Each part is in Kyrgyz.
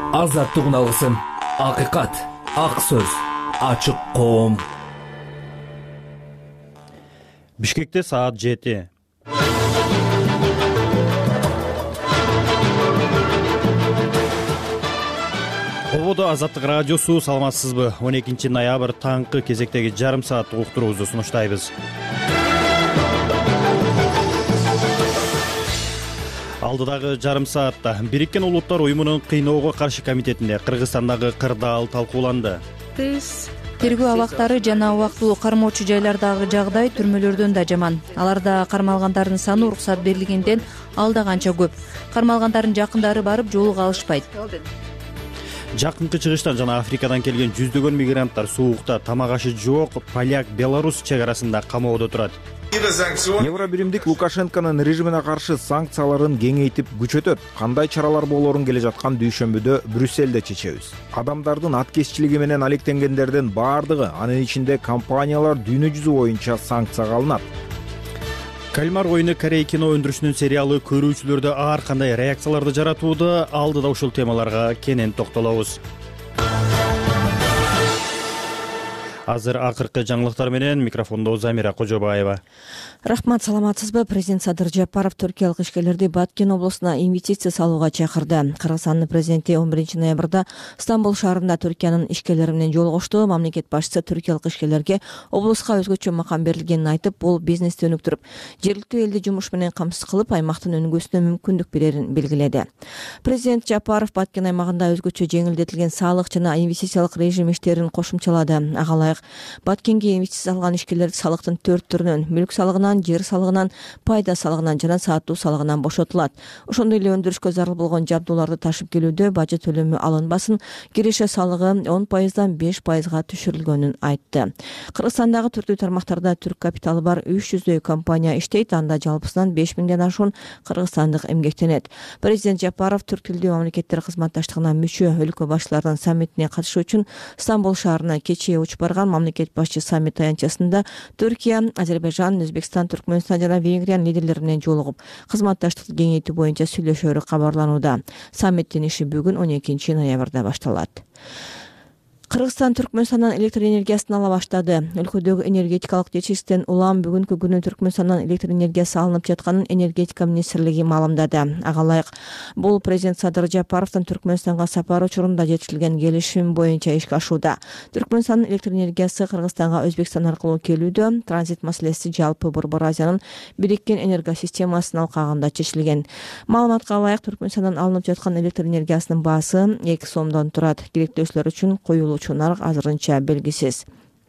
Азаттыгын алгысың. Акыйкат, ак сөз, ачык коом. Бишкекте саат 7. Ободо Азаттык радиосу, саламатсызбы? 12 ноябрь таңкы кезектеги жарым сааттык уктуруубузду сунуштайбыз. Алдыдагы жарым саатта Бириккен Улуттар Уюмунун кыйноого каршы комитетинде Кыргызстандагы кырдаал талкууланды. Тергөө абактары жана убактылуу кармоочу жайлардагы жагдай түрмөлөрдөн да жаман. Аларда кармалгандардын саны уруксат берилгенден алда канча көп. Кармалгандардын жакындары барып жолуга алышпайт. Жакынкы чыгыштан жана Африкадан келген жүздөгөн мигранттар суукта тамак ашы жок поляк-белорус чек арасында камоодо турат. Евробиримдик Лукашенконун режимине каршы санкцияларын кеңейтип күчөтөт. Кандай чаралар болорун келе жаткан дүйшөмбүдө Брюссельде чечебиз. Адамдардын аткезчилиги менен алектенгендердин баардыгы, анын ичинде компаниялар дүйнө жүзү боюнча санкцияга алынат. Кальмар оюну Корей кино өндүрүшүнүн сериалы көрүүчүлөрдө ар кандай реакцияларды жаратууда. Алдыда ушул темаларга кенен токтолобуз. Азыр акыркы жаңылыктар менен микрофондо Замира Кожобаева. Рахмат, саламатсызбы? Президент Садыр Жапаров түркиялык ишкерлерди Баткен облусуна инвестиция салууга чакырды. Кыргызстандын президенти 11 ноябрда Стамбул шаарында Түркиянын ишкерлери менен жолугушту. Мамлекет башчысы түркиялык ишкерлерге облуска өзгөчө макам берилгенин айтып, бул бизнести өнүктүрүп, жергиликтүү элди жумуш менен камсыз кылып, аймактын өнүгүүсүнө мүмкүндүк берерин белгиледи. Президент Жапаров Баткен аймагында өзгөчө жеңилдетилген салык жана инвестициялык режим иштерин кошумчалады. Ага ылайык Баткенге инвестиция алган ишкерлер салыктын 4 түрүнөн, мүлк салыгынан, жер салыгынан, пайда салыгынан жана сааттуу салыгынан бошотулат. Ошондой эле өндүрүшкө зарыл болгон жабдууларды ташып келүүдө бажы төлөмү алынбасын, киреше салыгы 10%дан 5%га түшүрүлгөнүн айтты. Кыргызстандагы түрдүү тармактарда түрк капиталы бар 300дөй компания иштейт, анда жалпысынан 5000ден ашуун кыргызстандык эмгектенет. Президент Жапаров түрк тилдүү мамлекеттер кызматташтыгына мүчө өлкө башчыларынын саммитине катышуу үчүн Стамбул шаарына кечээ учуп барган. Мамлекет башчы саммит таянчасында Түркия, Азербайжан, Өзбекстан, Түркмөнстан жана Венгриянын лидерлери менен жолугуп, кызматташтыкты кеңейтүү боюнча сүйлөшөөрү кабарланууда. Саммиттин иши бүгүн 12 ноябрда башталат. Кыргызстан Түркмөнстандан электр энергиясын ала баштады. Өлкөдөгү энергетикалык жетишсиздиктен улам бүгүнкү күнү Түркмөнстандан электр энергиясы алынып жатканын энергетика министрлиги маалымдады. Ага ылайык бул президент Садыр Жапаровдун Түркмөнстанга сапары учурунда жетишилген келишим боюнча ишке ашууда. Түркмөнстандын электр энергиясы Кыргызстанга Өзбекстан аркылуу келүүдө транзит маселеси жалпы Борбор Азиянын бириккен энергосистемасынын алкагында чечилген. Маалыматка ылайык Түркмөнстандан алынып жаткан электр энергиясынын баасы 2 сомдон турат. Керектөөчүлөр үчүн коюлуучу нарык азырынча белгисиз.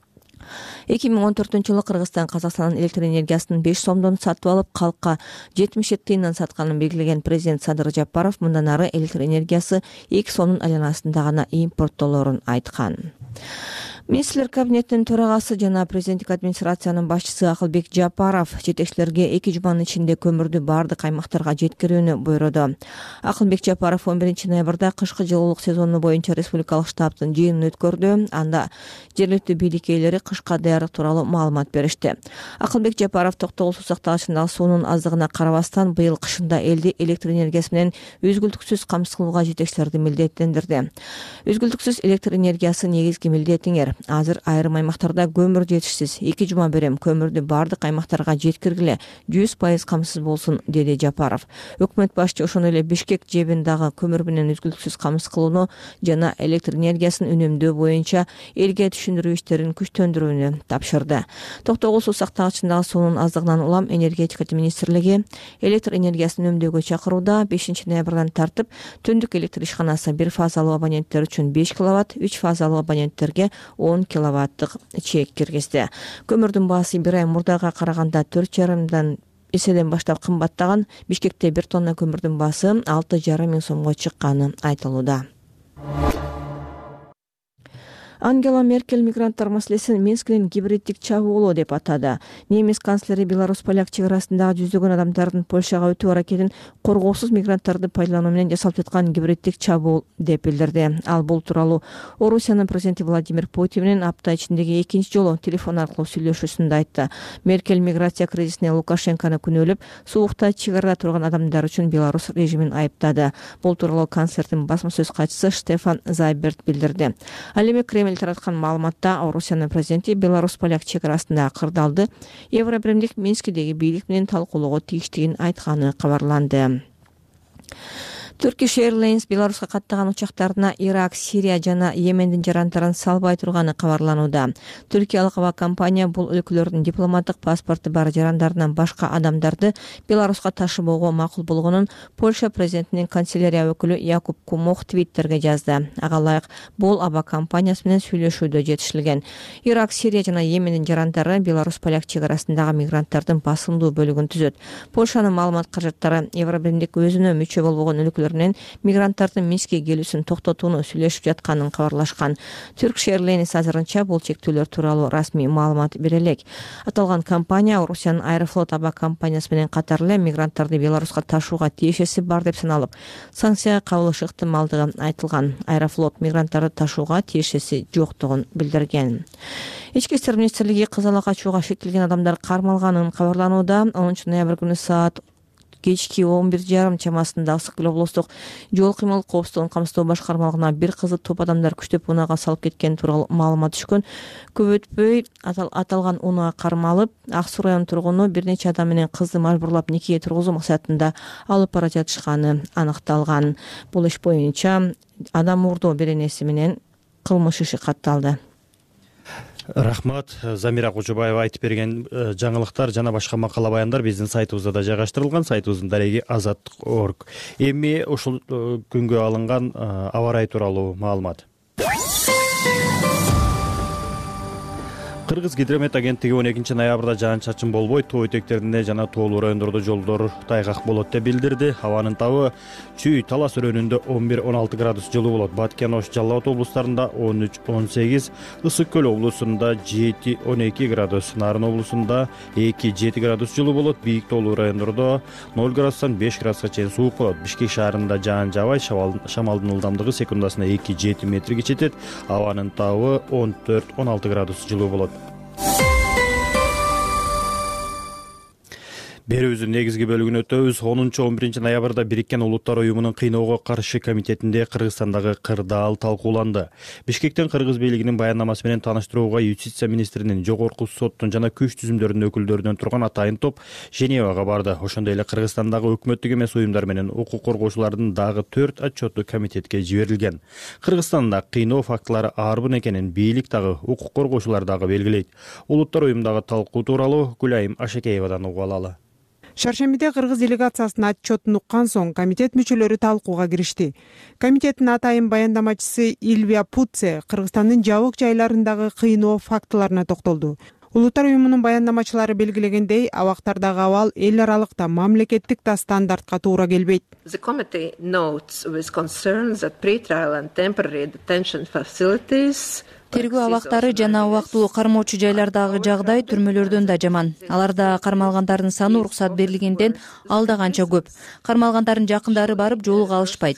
2014-жылы Кыргызстан Казакстандын электр энергиясын 5 сомдон сатып алып, калкка 77 тыйындан сатканын белгилеген президент Садыр Жапаров мындан ары электр энергиясы 2 сомдун айланасында гана импорттолорун айткан. Министрлер кабинетинин төрагасы жана президенттик администрациянын башчысы Акылбек Жапаров жетекчилерге 2 жуманын ичинде көмүрдү бардык аймактарга жеткирүүнү буйруду. Акылбек Жапаров 11 ноябрда кышкы жылуулук сезону боюнча республикалык штабтын жыйынын өткөрдү. Анда жергиликтүү бийлик ээлери кышка даярдык тууралуу маалымат беришти. Акылбек Жапаров токтогул суу сактагычындагы суунун аздыгына карабастан быйыл кышында элди электр энергиясы менен үзгүлтүксүз камсыз кылууга жетекчилерди милдеттендирди. Үзгүлтүксүз электр энергиясы негизги милдетиңер. Азыр айрым аймактарда көмүр жетишсиз. 2 жума берем, көмүрдү бардык аймактарга жеткиргиле, 100% камсыз болсун, деди Жапаров. Өкмөт башчы ошондой эле Бишкек жебин дагы көмүр менен үзгүлтүксүз камсыз кылууну жана электр энергиясын үнөмдөө боюнча элге түшүндүрүү иштерин күчтөндүрүүнү тапшырды. Токтогул суу сактагычындагы суунун аздыгынан улам энергетика министрлиги электр энергиясын үнөмдөөгө чакырууда. 5 ноябрдан тартып түндүк электр ишканасы 1 фазалуу абоненттер үчүн 5 киловатт, 3 фазалуу абоненттерге 10 киловаттык чек киргизди. Көмүрдүн баасы 1 ай мурдага караганда 4,5 эседен баштап кымбаттаган. Бишкекте 1 тонна көмүрдүн баасы 6,5 миң сомго чыкканы айтылууда. Ангела Меркель мигранттар маселесин Минскдин гибриддик чабуулу деп атады. Немис канцлери Беларусь-поляк чек арасындагы жүздөгөн адамдардын Польшага өтүү аракетин коргоосуз мигранттарды пайдалануу менен жасалып жаткан гибриддик чабуул деп билдирди. Ал бул тууралуу Орусиянын президенти Владимир Путин менен апта ичиндеги экинчи жолу телефон аркылуу сүйлөшүүсүндө айтты. Меркель миграция кризисине Лукашенкону күнөөлөп, суукта чек арада турган адамдар үчүн Беларусь режимин айыптады. Бул тууралуу канцлердин басма сөз катчысы Штефан Зайберт билдирди. Ал эми Кремль тараткан маалыматта Орусиянын президенти Беларусь-поляк чек арасындагы кырдаалды Евробиримдик Минскидеги бийлик менен талкуулоого тийиштигин айтканы кабарланды. Turkish Airlines Беларуска каттаган учактарына Ирак, Сирия жана Йемендин жарандарын салбай турганы кабарланууда. Түркиялык аба компания бул өлкөлөрдүн дипломаттык паспорту бар жарандарынан башка адамдарды Беларуска ташыбоого макул болгонун Польша президентинин канцелярия өкүлү Якуб Кумох Твиттерге жазды. Ага ылайык бул аба компаниясы менен сүйлөшүүдө жетишилген. Ирак, Сирия жана Йемендин жарандары Беларусь-поляк чек арасындагы мигранттардын басымдуу бөлүгүн түзөт. Польшанын маалымат каражаттары Евробиримдик өзүнө мүчө болбогон өлкөлөр мигранттардын Минскке келүүсүн токтотууну сүйлөшүп жатканын кабарлашкан. Turkish Airlines азырынча бул чектөөлөр тууралуу расмий маалымат бере элек. Аталган компания Орусиянын Аэрофлот аба компаниясы менен катар эле мигранттарды Беларуска ташууга тиешеси бар деп саналып, санкция кабылышы ыктымалдыгы айтылган. Аэрофлот мигранттарды ташууга тиешеси жоктугун билдирген. Ички иштер министрлиги кызалак ачууга шектелген адамдар кармалганын кабарланууда. 10-ноябрь күнү саат кечки 11:30 чамасында Ысык Көл облустук жол кыймыл коопсуздугун камсыздоо башкармалыгына бир кызды топ адамдар күчтөп унаага салып кеткен тууралуу маалымат түшкөн. Көп өтпөй аталган унаа кармалып, Ак Суу районунун тургуну бир нече адам менен кызды мажбурлап никеге тургузуу максатында алып бара жатышканы аныкталган. Бул иш боюнча адам уурдоо беренеси менен кылмыш иши катталды. Рахмат. Замира Кожобаева айтып берген жаңылыктар жана башка макала баяндар биздин сайтыбызда да жайгаштырылган. Сайтыбыздын дареги azat.org. Эми ушул күнгө алынган аба ырайы тууралуу маалымат. Кыргыз гидромет агенттиги 12-ноябрда жаан-чачын болбой, тоо этектеринде жана тоолуу райондордо жолдор тайгак болот деп билдирди. Абанын табы Чүй, Талас өрөөнүндө 11-16 градус жылуу болот. Баткен, Ош, Жалал Абад облустарында 13-18, Ысык Көл облусунда 7-12 градус, Нарын облусунда 2-7 градус жылуу болот. Бийик тоолуу райондордо 0 градустан 5 градуска чейин суук болот. Бишкек шаарында жаан жаабай, шамалдын ылдамдыгы секундасына 2-7 метрге жетет. Абанын табы 14-16 градус жылуу болот. Берүүбүздүн негизги бөлүгүнө өтөбүз. 10-11 ноябрда Бириккен Улуттар уюмунун кыйноого каршы комитетинде Кыргызстандагы кырдаал талкууланды. Бишкектен Кыргыз бийлигинин баяндамасы менен тааныштырууга юстиция министринин, жогорку соттун жана күч түзүмдөрүнүн өкүлдөрүнөн турган атайын топ Женевага барды. Ошондой эле Кыргызстандагы өкмөттүк эмес уюмдар менен укук коргоочулардын дагы 4 отчету комитетке жиберилген. Кыргызстанда кыйноо фактылары арбын экенин бийлик дагы, укук коргоочулар дагы белгилейт. Улуттар уюмундагы талкуу тууралуу Гүлайым Ашекеевадан угуп алалы. Шаршембиде Кыргыз делегациясынын отчетун уккан соң комитет мүчөлөрү талкууга киришти. Комитеттин атайын баяндамачысы Ильвия Путце Кыргызстандын жабык жайларындагы кыйноо фактыларына токтолду. Улуттар уюмунун баяндамачылары белгилегендей, абактардагы абал эл аралыкта мамлекеттик да стандартка туура келбейт. The committee notes with concern that pre-trial and temporary detention facilities Тергөө абактары жана убактылуу кармоочу жайлардагы жагдай түрмөлөрдөн да жаман. Аларда кармалгандардын саны уруксат берилгенден алда канча көп. Кармалгандардын жакындары барып жолуга алышпайт.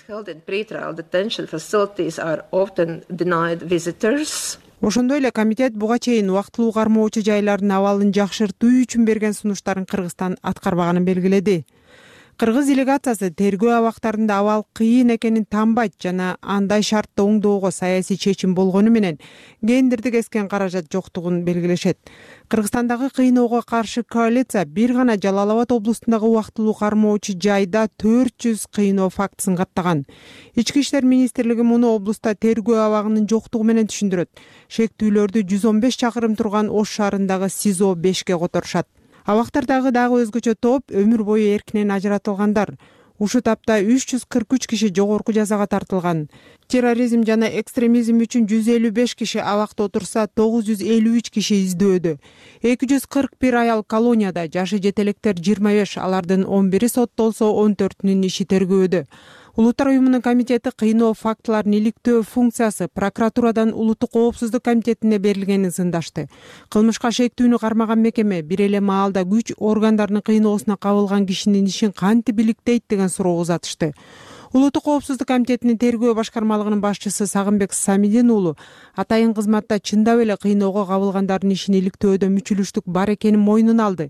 Ошондой эле комитет буга чейин убактылуу кармоочу жайлардын абалын жакшыртуу үчүн берген сунуштарын Кыргызстан аткарбаганын белгиледи. Кыргыз делегациясы тергөө абактарында абал кыйын экенин таанбайт жана андай шартты оңдоого саясий чечим болгону менен гендердик эскен каражат жоктугун белгилешет. Кыргызстандагы кыйноого каршы коалиция бир гана Жалал Абад облустундагы убактылуу кармоочу жайда 400 кыйноо фактысын каттаган. Ички иштер министрлиги муну облустта тергөө абагынын жоктугу менен түшүндүрөт. Шектүүлөрдү 115 чакырым турган Ош шаарындагы СИЗО 5ке которушат. Абактардагы дагы өзгөчө топ өмүр бою эркинен ажыратылгандар. Ушул тапта 343 киши жогорку жазага тартылган. Терроризм жана экстремизм үчүн 155 киши абакта отурса, 953 киши издөөдө. 241 аял колонияда, жашы жете электер 25, алардын 11-и соттолсо, 14-үнүн иши тергөөдө. Улуттар уюмунун комитети кыйноо фактыларын иликтөө функциясы прокуратурадан Улуттук коопсуздук комитетине берилгенин сындашты. Кылмышка шектүүнү кармаган мекеме бир эле маалда күч органдарынын кыйноосуна кабылган кишинин ишин кантип иликтейт деген суроо узатышты. Улуттук коопсуздук комитетинин тергөө башкармалыгынын башчысы Сагынбек Самидин уулу атайын кызматта чындап эле кыйноого кабылгандардын ишин иликтөөдө мүчүлүштүк бар экенин мойнуна алды.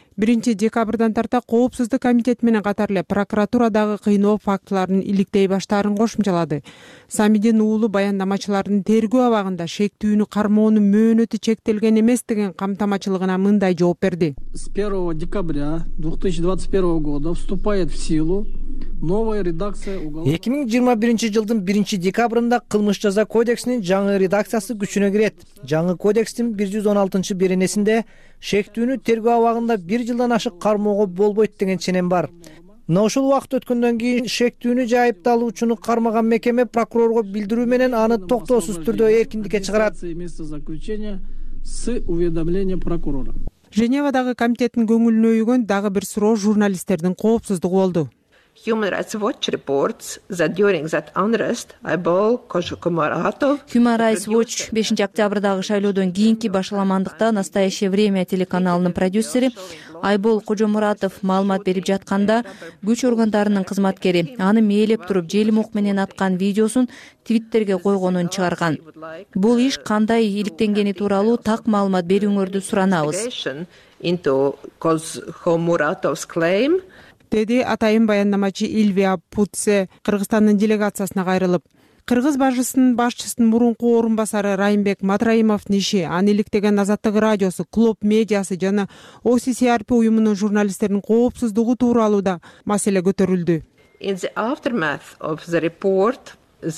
1 декабрдан тарта коопсуздук комитет менен катар эле прокуратурадагы кыйноо фактыларын иликтей баштаарын кошумчалады. Самидин уулу баяндамачылардын тергөө абагында шектүүнү кармоонун мөөнөтү чектелген эмес деген камтамачылыгына мындай жооп берди. С 1 декабря 2021 года вступает в силу новая редакция уголовного 2021 жылдын 1 декабрында кылмыш жаза кодексинин жаңы редакциясы күчүнө кирет. Жаңы кодекстин 116 беренесинде шектүүнү тергөө абагында 1 жылдан ашык кармоого болбойт деген ченем бар. Мына ушул убакыт өткөндөн кийин шектүүнү же айыпталуучуну кармаган мекеме прокурорго билдирүү менен аны токтоосуз түрдө эркиндикке чыгарат. Место заключения с уведомлением прокурора. Женевадагы комитеттин көңүлүнө үйгөн дагы бир суроо журналисттердин коопсуздугу болду. Human Rights Watch reports that during that unrest, Aybol Kожомуратов, Human Rights Watch 5 октябрдагы шайлоодон кийинки башаламандыкта «Настоящее время» телеканалынын продюсери Айбол Кожомуратов маалымат берип жатканда күч органдарынын кызматкери аны мээлеп туруп желим ок менен аткан видеосун Твиттерге койгонун чыгарган. Бул иш кандай иликтенгени тууралуу так маалымат берүүңөрдү суранабыз. into Kожомуратов's claim, деди атайын баяндамачы Илвия Путсе Кыргызстандын делегациясына кайрылып. Кыргыз башчысынын мурунку орун басары Райымбек Матраимовдун иши, аны иликтеген Азаттык радиосу, Клуб медиасы жана OCCRP уюмунун журналисттеринин коопсуздугу тууралуу да маселе көтөрүлдү. in the aftermath of the report,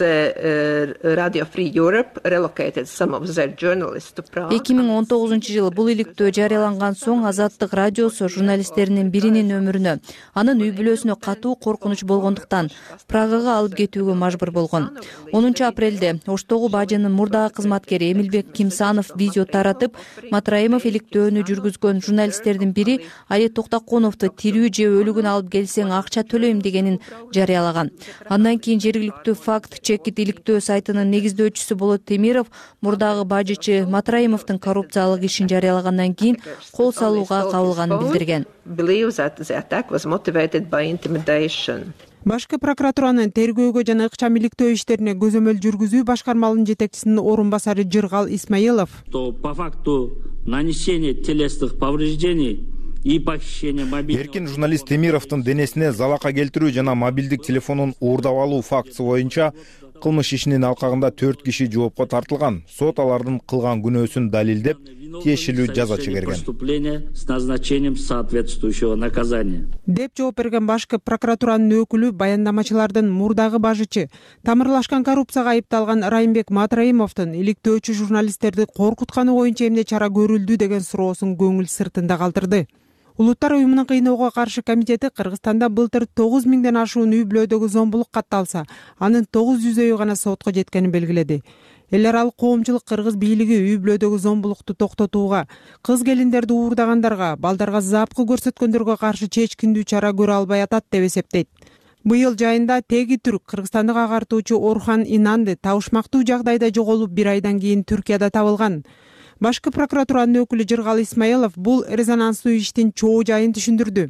the Radio Free Europe relocated some of their journalists to Prague. 2019 жылы бул иликтөө жарыяланган соң Азаттык радиосу журналисттеринин биринин өмүрүнө, анын үй бүлөсүнө катуу коркунуч болгондуктан Прагага алып кетүүгө мажбур болгон. 10 апрелде Оштогу бажынын мурдагы кызматкери Эмилбек Кимсанов видео таратып, Матраимов иликтөөнү жүргүзгөн журналисттердин бири Али Токтоконовду тирүү же өлүгүн алып келсең акча төлөйм дегенин жарыялаган. Андан кийин жергиликтүү факт чекит иликтөө сайтынын негиздөөчүсү Болот Темиров мурдагы бажычы Матраимовдун коррупциялык ишин жарыялагандан кийин кол салууга кабылганын билдирген. Believes that the attack was motivated by intimidation. Башкы прокуратуранын тергөөгө жана ыкчам иликтөө иштерине көзөмөл жүргүзүү башкармалынын жетекчисинин орун басары Жыргал Исмаилов по факту нанесения телесных повреждений и похищения мобильного. Эркин журналист Темировдун денесине залака келтирүү жана мобилдик телефонун уурдап алуу фактысы боюнча кылмыш ишинин алкагында 4 киши жоопко тартылган. Сот алардын кылган күнөөсүн далилдеп, тиешелүү жаза чыгарган. Преступление с назначением соответствующего наказания. деп жооп берген башкы прокуратуранын өкүлү баяндамачылардын мурдагы бажычы тамырлашкан коррупцияга айыпталган Райымбек Матраимовдун иликтөөчү журналисттерди коркутканы боюнча эмне чара көрүлдү деген суроосун көңүл сыртында калтырды. Улуттар уюмунун кыйноого каршы комитети Кыргызстанда былтыр 9000ден ашуун үй бүлөдөгү зомбулук катталса, анын 900-өө гана сотко жеткенин белгиледи. Эл аралык коомчулук Кыргыз бийлиги үй бүлөдөгү зомбулукту токтотууга, кыз келиндерди уурдагандарга, балдарга запкы көрсөткөндөргө каршы чечкиндүү чара көрө албай атат деп эсептейт. Быйыл жайында теги түрк Кыргызстандык агартуучу Орхан Инанды табышмактуу жагдайда жоголуп 1 айдан кийин Түркияда табылган. Башкы прокуратуранын өкүлү Жыргал Исмаилов бул резонанстуу иштин чоо жайын түшүндүрдү.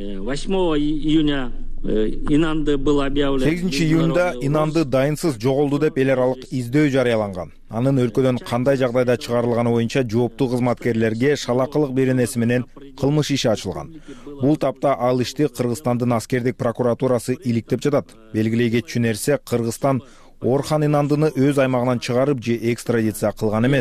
8 июня Инанды был объявлен. 8 июнда Инанды дайынсыз жоголду деп эл аралык издөө жарыяланган. Анын өлкөдөн кандай жагдайда чыгарылганы боюнча жооптуу кызматкерлерге шалакылык беренеси менен кылмыш иши ачылган. Бул тапта ал ишти Кыргызстандын аскердик прокуратурасы иликтеп жатат. Белгилей кетчү нерсе, Кыргызстан Орхан Инандыны өз аймагынан чыгарып же экстрадиция кылган эмес.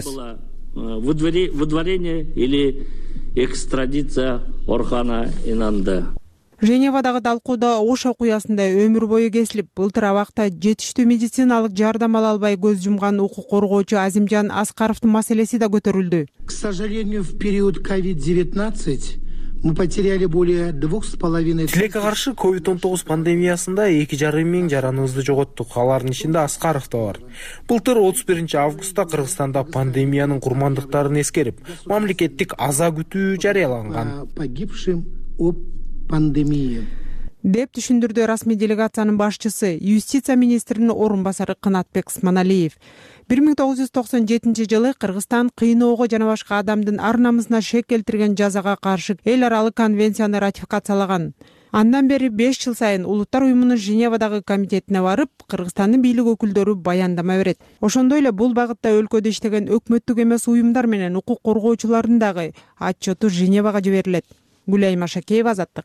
Выдворение или экстрадиция Орхана Инанды. Женевадагы талкууда Ош окуясында өмүр бою кесилип, былтыр абакта жетиштүү медициналык жардам ала албай көз жумган укук коргоочу Азимжан Аскаровдун маселеси да көтөрүлдү. К сожалению, в период COVID-19 мы потеряли более 2,5 Тилекке каршы COVID-19 пандемиясында 2,5 миң жараныбызды жоготтук. Алардын ичинде Аскаров да бар. Былтыр 31 августта Кыргызстанда пандемиянын курмандыктарын эскерип, мамлекеттик аза күтүү жарыяланган. Погибшим об пандемии. деп түшүндүрдү расмий делегациянын башчысы, юстиция министринин орун басары Кынатбек Сманалиев. 1997 жылы Кыргызстан кыйноого жана башка адамдын ар намысына шек келтирген жазага каршы эл аралык конвенцияны ратификациялаган. Андан бери 5 жыл сайын Улуттар уюмунун Женевадагы комитетине барып, Кыргызстандын бийлик өкүлдөрү баяндама берет. Ошондой эле бул багытта өлкөдө иштеген өкмөттүк эмес уюмдар менен укук коргоочулардын дагы отчету Женевага жиберилет. Гүлай Машакеева, Азаттык.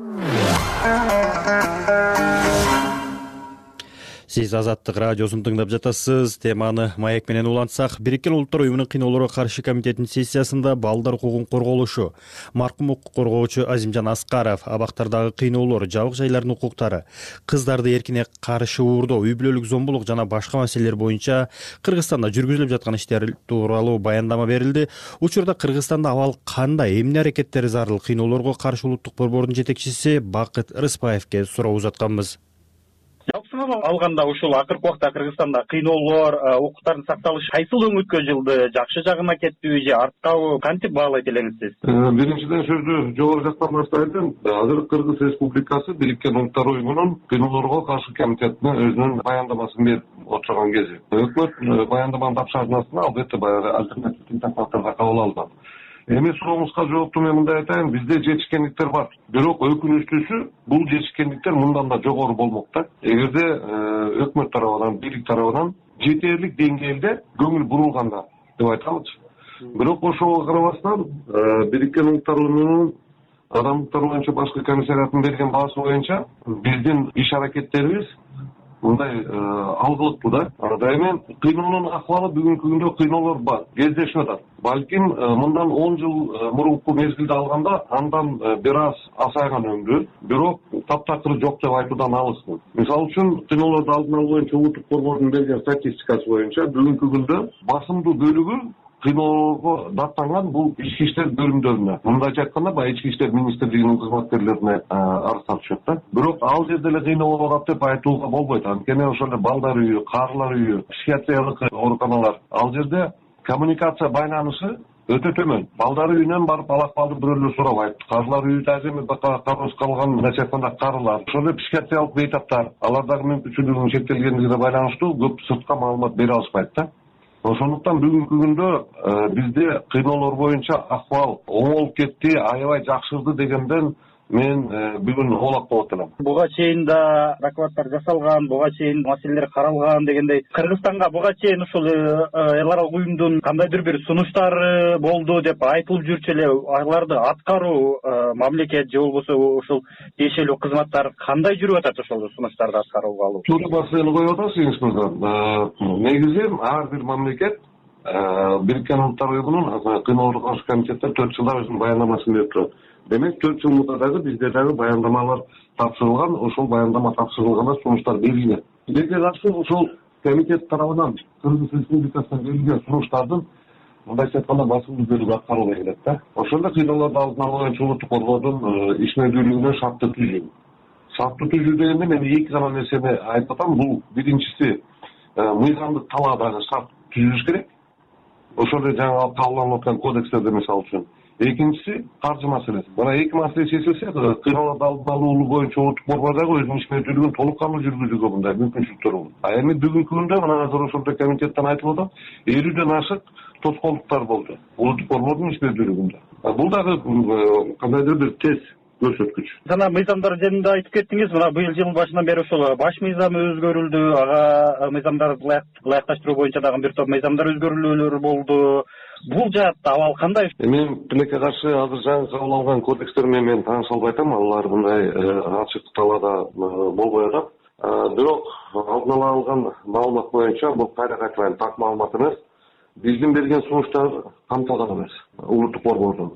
Сиз Азаттык радиосун тыңдап жатасыз. Теманы маек менен улантсак, Бириккен Улуттар уюмунун кыйноолорго каршы комитетинин сессиясында балдар укугун корголушу, маркум укук коргоочу Азимжан Аскаров абактардагы кыйноолор, жабык жайлардын укуктары, кыздарды эркине каршы уурдоо, үй бүлөлүк зомбулук жана башка маселелер боюнча Кыргызстанда жүргүзүлүп жаткан иштер тууралуу баяндама берилди. Учурда Кыргызстанда абал кандай, эмне аракеттери зарыл? Кыйноолорго каршы улуттук борбордун жетекчиси Бакыт Рыспаевке суроо узатканбыз. Жалпысынан алганда ушул акыркы убакта Кыргызстанда кыйноолор, укуктардын сакталышы кайсыл өткөзүлдү, жакшы жагына кеттиби же арткабы, кантип баалайт элеңиз сиз? Биринчиден сөздү жогору жактан баштайын. Азыр Кыргыз Республикасы Бириккен Улуттар уюмунун кыйноолорго каршы комитетине өзүнүн баяндамасын берип отурган кези. Өкмөт баяндаманын тапшырмасына албетте баягы альтернативдик таклаптарды кабыл алган. Эми сурооңузга жоопту мен мындай айтайын, бизде жетишкендиктер бар. Бирок өкүнүчтүүсү бул жетишкендиктер мындан да жогору болмок да. Эгерде өкмөт тарабынан, бийлик тарабынан жетерлик деңгээлде көңүл бурулганда деп айталычы. Бирок ошого карабастан Бириккен Улуттар уюмунун адамдыктар боюнча башкы комиссариятынын берген баасы боюнча биздин иш аракеттерибиз мындай алгылыктуу да. Дайыма кыйноонун акыбалы бүгүнкү күндө кыйноолор бар, кездешип атат. Балким мындан 10 жыл мурунку мезгилде алганда андан бир аз асайган өңдү, бирок таптакыры жок деп айтуудан алыспын. Мисалы үчүн кыйноолорду алдын алуу боюнча улуттук борбордун берген статистикасы боюнча бүгүнкү күндө басымдуу бөлүгү кыйноолорго даттанган бул ички иштер бөлүмдөрүнө. Мындайча айтканда, баягы ички иштер министрлигинин кызматкерлерине арыздар түшөт да. Бирок ал жерде эле кыйноо болот деп айтууга болбойт. Анткени ошол эле балдар үйү, карылар үйү, психиатриялык ооруканалар, ал жерде коммуникация байланышы өтө төмөн. Балдар үйүнөн барып алак балды бирөөлөр сурабайт. Карылар үйү дагы эми карыз калган начальствода карылар. Ошол эле психиатриялык бейтаптар, алардагы мүмкүнчүлүгүнүн чектелгендигине байланыштуу көп сыртка маалымат бере алышпайт да. Ошондуктан бүгүнкү күндө бизде кыйноолор боюнча акыбал оңолуп кетти, аябай жакшырды дегенден мен бүгүн оолак болуп атам. Буга чейин да докладдар жасалган, буга чейин маселелер каралган дегендей. Кыргызстанга буга чейин ушул эл аралык уюмдун кандайдыр бир сунуштары болду деп айтылып жүрчү эле, аларды аткаруу мамлекет же болбосо ушул тиешелүү кызматтар кандай жүрүп атат ошол сунуштарды аткарууга алуу? Туура маселени коюп атасыз мырза. Негизи ар бир мамлекет Бириккен Улуттар уюмунун кыйноолорго каршы комитеттер 4 жылда өзүнүн баяндамасын берип турат. Демек 4 жыл мурда дагы бизде дагы баяндамалар тапшырылган, ошол баяндама тапшырылганда сунуштар берилген. Бизге каршы ошол комитет тарабынан Кыргыз Республикасына берилген сунуштардын мындайча айтканда басымдуу бөлүгү аткарылбай келет да. Ошондо кыйноолорду алдын алуу боюнча улуттук борбордун ишмердүүлүгүнө шартты түзүү. Шартты түзүү дегенде мен эки гана нерсени айтып атам. Бул биринчиси мыйзамдык талаадагы шарт түзүлүш керек. Ошол эле жаңы кабылданып аткан кодекстерде мисалы үчүн. Экинчиси каржы маселеси. Мына эки маселе чечилсе, кыйноолорду алдын алуу боюнча улуттук борбор дагы өзүнүн ишмердүүлүгүн толук кандуу жүргүзүүгө мындай мүмкүнчүлүктөр болот. Эми бүгүнкү күндө мына азыр ошол комитеттен айтып атат, 50ден ашык тоскоолдуктар болду улуттук борбордун ишмердүүлүгүндө. Бул дагы кандайдыр бир тез көрсөткүч. Жана мыйзамдар жөнүндө айтып кеттиңиз. Мына быйыл жыл башынан бери ошол баш мыйзамы өзгөрүлдү. Ага мыйзамдарды ылайыкташтыруу боюнча дагы бир топ мыйзамдар өзгөрүүлөр болду. Бул жаатта абал кандай? Мен тилекке каршы азыр жаңы кабыл алган кодекстер менен мен тааныша албай атам. Алар мындай ачык талаада болбой атат. Бирок алдын ала алган маалымат боюнча бул кайра айтпайм, так маалымат эмес. Биздин берген сунуштар камтылган эмес. Улуттук борбордун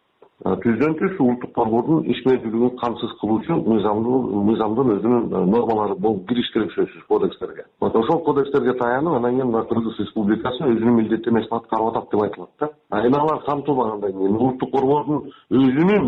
түздөн түз улуттук борбордун ишмердүүлүгүн камсыз кылуучу мыйзамдын өзүнүн нормалары болуп кириш керек сөзсүз кодекстерге. Ошол кодекстерге таянып, анан кийин Кыргыз Республикасы өзүнүн милдеттенмесин аткарып атат деп айтылат да. Эми алар камтылбагандан кийин улуттук борбордун өзүнүн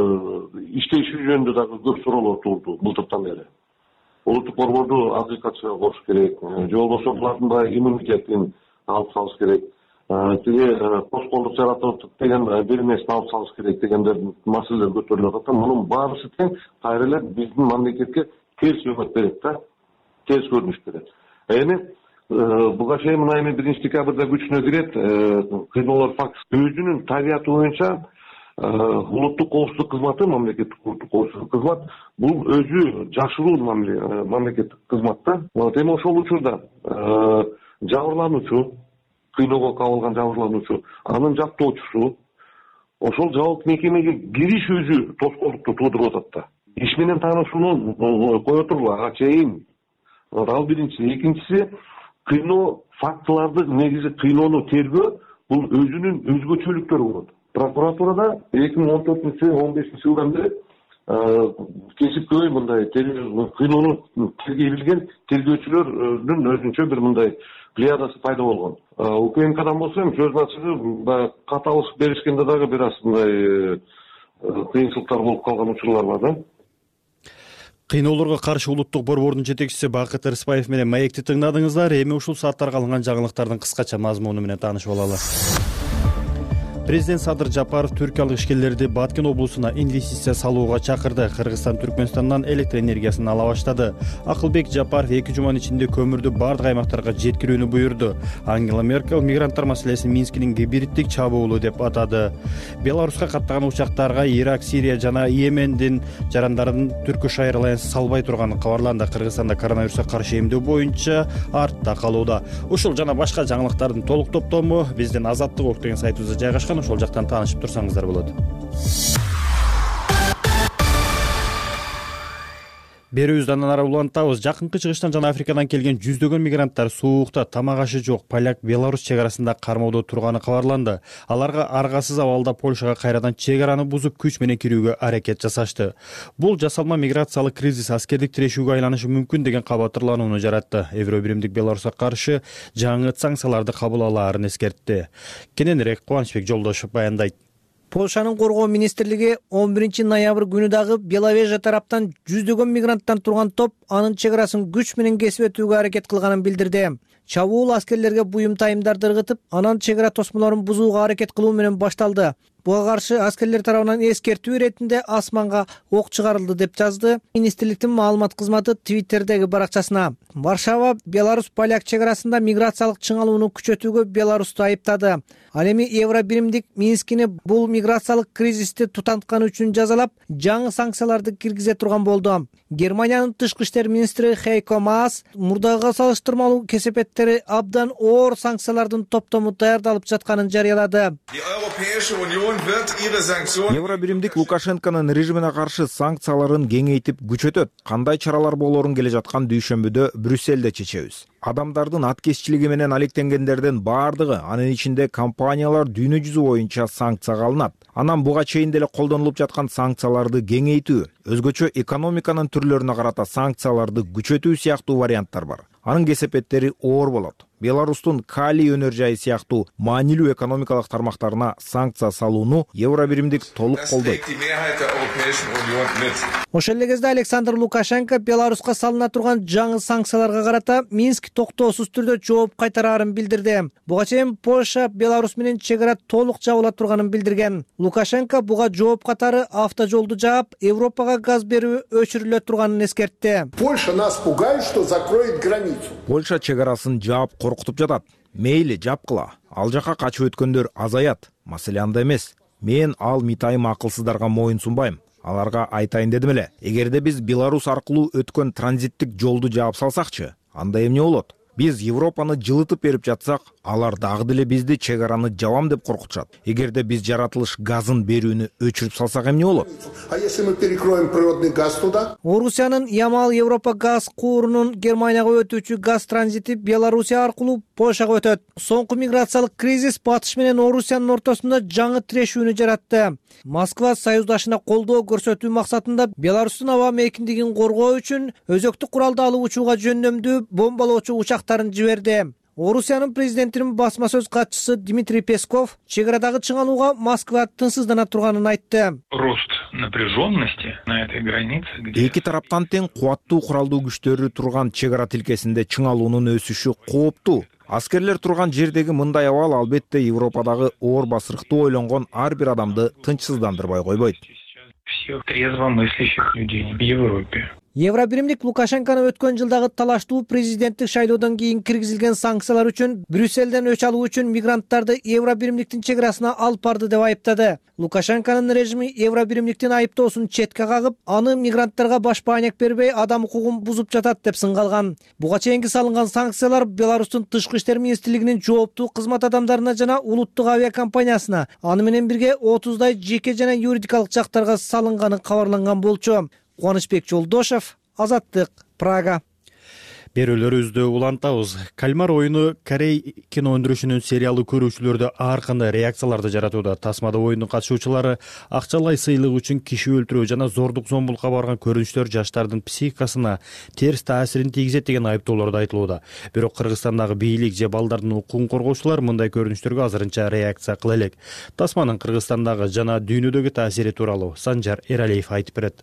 иштеши жөнүндө дагы көп суроолор туулду былтыртан бери. Улуттук борборду акыйкатчыга коюш керек, же болбосо булардын иммунитетин алып салыш керек. тиги тоскоолдук жаратып деген бир нерсени алып салыш керек дегендер маселелер көтөрүлүп атат. Мунун баарысы тең кайра эле биздин мамлекетке терс өңөт берет да, терс көрүнүш берет. Эми буга чейин мына эми 1 декабрда күчүнө кирет кыйноолор фактысы өзүнүн табияты боюнча улуттук коопсуздук кызматы, мамлекеттик улуттук коопсуздук кызмат бул өзү жашыруу мамлекеттик кызмат да. Эми ошол учурда жабырлануучу, кыйноого кабылган жабырлануучу, анын жактоочусу ошол жабык мекемеге кириш өзү тоскоолдукту туудуруп атат да. Иш менен таанышууну кое туруп ага чейин ал биринчи. Экинчиси, кыйноо фактыларды негизи кыйноону тергөө бул өзүнүн өзгөчөлүктөрү болот. Прокуратурада 2014-15 жылдан бери кесипкөй мындай кыйноону тергей билген тергөөчүлөрдүн өзүнчө бир мындай плеядасы пайда болгон. УКМКдан болсо эми сөз ачыгы каталык беришкенде дагы бир аз мындай кыйынчылыктар болуп калган учурлар бар да. Кыйноолорго каршы улуттук борбордун жетекчиси Бакыт Ырысбаев менен маекти тыңдадыңыздар. Эми ушул сааттарга алынган жаңылыктардын кыскача мазмуну менен таанышып алалы. Президент Садыр Жапаров түркиялык ишкерлерди Баткен облусуна инвестиция салууга чакырды. Кыргызстан Түркмөнстандан электр энергиясын ала баштады. Акылбек Жапаров 2 жуманын ичинде көмүрдү бардык аймактарга жеткирүүнү буйрду. Ангела Меркель мигранттар маселесин Минскинин гибриддик чабуулу деп атады. Беларуска каттаган учактарга Ирак, Сирия жана Йемендин жарандарын Turkish Airlines салбай турганын кабарланды. Кыргызстанда коронавируска каршы эмдөө боюнча артта калууда. Ушул жана башка жаңылыктардын толук топтому биздин Азаттык ок деген сайтыбызда жайгашкан. Ошол жактан таанышып турсаңыздар болот. Берүүбүздү андан ары улантабыз. Жакынкы чыгыштан жана Африкадан келген жүздөгөн мигранттар суукта тамак ашы жок поляк-белорус чек арасында кармоодо турганы кабарланды. Аларга аргасыз абалда Польшага кайрадан чек араны бузуп күч менен кирүүгө аракет жасашты. Бул жасалма миграциялык кризис аскердик тирешүүгө айланышы мүмкүн деген кабатырланууну жаратты. Евро биримдик Беларуска каршы жаңы санкцияларды кабыл алаарын эскертти. Кененирээк Кубанычбек Жолдошев баяндайт. Польшанын коргоо министрлиги 11 ноябрь күнү дагы Беловежье тараптан жүздөгөн мигранттан турган топ анын чек арасын күч менен кесип өтүүгө аракет кылганын билдирди. Чабуул аскерлерге буюм тайымдарды ыргытып, анан чек ара тосмолорун бузууга аракет кылуу менен башталды. Буга каршы аскерлер тарабынан эскертүү иретинде асманга ок чыгарылды деп жазды министрликтин маалымат кызматы Твиттердеги баракчасына. Варшава Беларусь-Поляк чек арасында миграциялык чыңалууну күчөтүүгө Беларусту айыптады. Ал эми Евро биримдик Минскини бул миграциялык кризисти тутантканы үчүн жазалап, жаңы санкцияларды киргизе турган болду. Германиянын тышкы иштер министри Хейко Маас мурдагыга салыштырмалуу кесепеттери абдан оор санкциялардын топтому даярдалып жатканын жарыялады. Евро биримдик Лукашенконун режимине каршы санкцияларын кеңейтип күчөтөт. Кандай чаралар болорун келе жаткан дүйшөмбүдө Брюсселде чечебиз. Адамдардын аткезчилиги менен алектенгендердин баардыгы, анын ичинде компаниялар дүйнө жүзү боюнча санкцияга алынат. Анан буга чейин деле колдонулуп жаткан санкцияларды кеңейтүү, өзгөчө экономиканын түрлөрүнө карата санкцияларды күчөтүү сыяктуу варианттар бар. Анын кесепеттери оор болот. Беларустун Кали өнөр жайы сыяктуу маанилүү экономикалык тармактарына санкция салууну Евро биримдик толук колдойт. Ошол эле кезде Александр Лукашенко Беларуска салына турган жаңы санкцияларга карата Минск токтоосуз түрдө жооп кайтараарын билдирди. Буга чейин Польша Беларусь менен чек ара толук жабыла турганын билдирген. Лукашенко буга жооп катары автожолду жаап, Европага газ берүү өчүрүлө турганын эскертти. Польша нас пугает, что закроет границу. Польша чек арасын жаап коркутуп жатат. Мейли жапкыла. Ал жака качып өткөндөр азаят. Маселе анда эмес. Мен ал митайым акылсыздарга моюн сунбайм. Аларга айтайын дедим эле. Эгерде биз Беларусь аркылуу өткөн транзиттик жолду жаап салсакчы, анда эмне болот? Биз Европаны жылытып берип жатсак, алар дагы деле бизди чек араны жабам деп коркутушат. Эгерде биз жаратылыш газын берүүнү өчүрүп салсак эмне болот? А если мы перекроем природный газ туда? Орусиянын Ямал Европа газ куурунун Германияга өтүүчү газ транзити Белоруссия аркылуу Польшага өтөт. Соңку миграциялык кризис Батыш менен Орусиянын ортосунда жаңы тирешүүнү жаратты. Москва союздашына колдоо көрсөтүү максатында Беларустун аба эркиндигин коргоо үчүн өзөктүк куралды алып учууга жөндөмдүү бомбалоочу учактарын жиберди. Орусиянын президентинин басма сөз катчысы Дмитрий Песков чек арадагы чыңалууга Москва тынсыздана турганын айтты. Рост напряженности на этой границе. Эки тараптан тең кубаттуу куралдуу күчтөрү турган чек ара тилкесинде чыңалуунун өсүшү кооптуу. Аскерлер турган жердеги мындай абал албетте Европадагы оор басырыктуу ойлонгон ар бир адамды тынчсыздандырбай койбойт. Всех трезвомыслящих людей в Европе. Евробиримдик Лукашенкону өткөн жылдагы талаштуу президенттик шайлоодон кийин киргизилген санкциялар үчүн Брюсселден өч алуу үчүн мигранттарды Евробиримдиктин чек арасына алып барды деп айыптады. Лукашенконун режими Евробиримдиктин айыптоосун четке кагып, аны мигранттарга баш баанек бербей адам укугун бузуп жатат деп сынгалган. Буга чейинки салынган санкциялар Беларустун тышкы иштер министрлигинин жооптуу кызмат адамдарына жана улуттук авиакомпаниясына, аны менен бирге 30дай жеке жана юридикалык жактарга салынганы кабарланган болчу. Кубанычбек Жолдошев, Азаттык, Прага. Берүүлөрүбүздү улантабыз. Кальмар оюну Корей кино өндүрүшүнүн сериалы көрүүчүлөрдө ар кандай реакцияларды жаратууда. Тасмада оюндун катышуучулары акчалай сыйлык үчүн киши өлтүрүү жана зордук зомбулукка барган көрүнүштөр жаштардын психикасына терс таасирин тийгизет деген айыптоолорду айтылууда. Бирок Кыргызстандагы бийлик же балдардын укугун коргоочулар мындай көрүнүштөргө азырынча реакция кыла элек. Тасманын Кыргызстандагы жана дүйнөдөгү таасири тууралуу Санжар Эралиев айтып берет.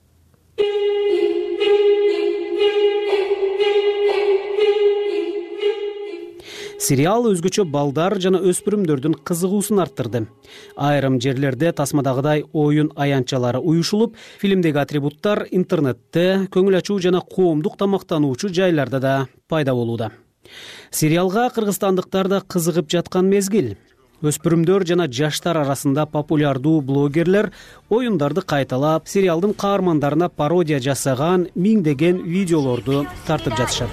Сериал өзгөчө балдар жана өспүрүмдөрдүн кызыгуусун арттырды. Айрым жерлерде тасмадагыдай оюн аянтчалары уюшулуп, фильмдеги атрибуттар интернетте, көңүл ачуу жана коомдук тамактануучу жайларда да пайда болууда. Сериалга кыргызстандыктар да кызыгып жаткан мезгил. Өспүрүмдөр жана жаштар арасында популярдуу блогерлер оюндарды кайталап, сериалдын каармандарына пародия жасаган миңдеген видеолорду тартып жатышат.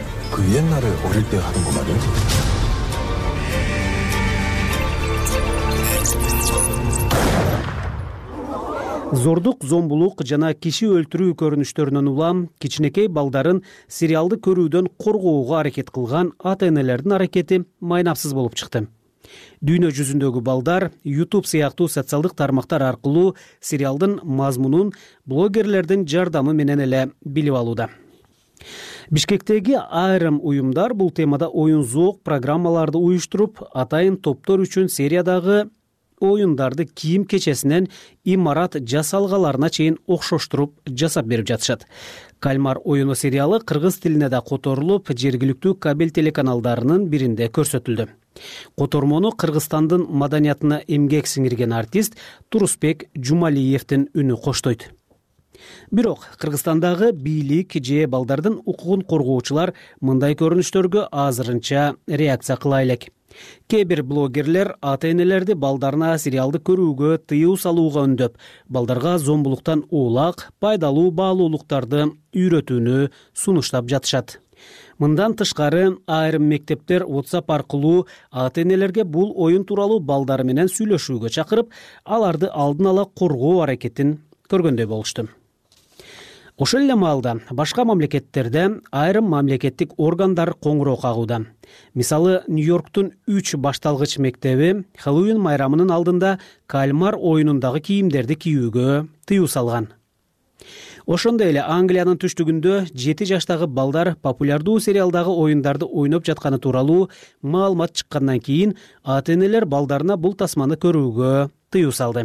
Зордук, зомбулук жана киши өлтүрүү көрүнүштөрүнөн улам кичинекей балдарын сериалды көрүүдөн коргоого аракет кылган ата-энелердин аракети майнапсыз болуп чыкты. Дүйнө жүзүндөгү балдар YouTube сыяктуу социалдык тармактар аркылуу сериалдын мазмунун блогерлердин жардамы менен эле билип алууда. Бишкектеги айрым уюмдар бул темада оюн зоок программаларды уюштуруп, атайын топтор үчүн сериядагы оюндарды кийим кечесинен имарат жасалгаларына чейин окшоштуруп жасап берип жатышат. Кальмар оюну сериалы кыргыз тилине да которулуп, жергиликтүү кабель телеканалдарынын биринде көрсөтүлдү. Котормону Кыргызстандын маданиятына эмгек сиңирген артист Турусбек Жумалиевдин үнү коштойт. Бирок Кыргызстандагы бийлик же балдардын укугун коргоочулар мындай көрүнүштөргө азырынча реакция кыла элек. Кээ бир блогерлер ата-энелерди балдарына сериалды көрүүгө тыюу салууга үндөп, балдарга зомбулуктан улак, пайдалуу баалуулуктарды үйрөтүүнү сунуштап жатышат. Мындан тышкары айрым мектептер WhatsApp аркылуу ата-энелерге бул оюн тууралуу балдары менен сүйлөшүүгө чакырып, аларды алдын ала коргоо аракетин көргөндөй болушту. Ошол эле маалда башка мамлекеттерде айрым мамлекеттик органдар коңгуроо кагууда. Мисалы, Нью-Йорктун 3 башталгыч мектеби Хэллоуин майрамынын алдында кальмар оюнундагы кийимдерди кийүүгө тыюу салган. Ошондой эле Англиянын түштүгүндө 7 жаштагы балдар популярдуу сериалдагы оюндарды ойноп жатканы тууралуу маалымат чыккандан кийин ата-энелер балдарына бул тасманы көрүүгө тыюу салды.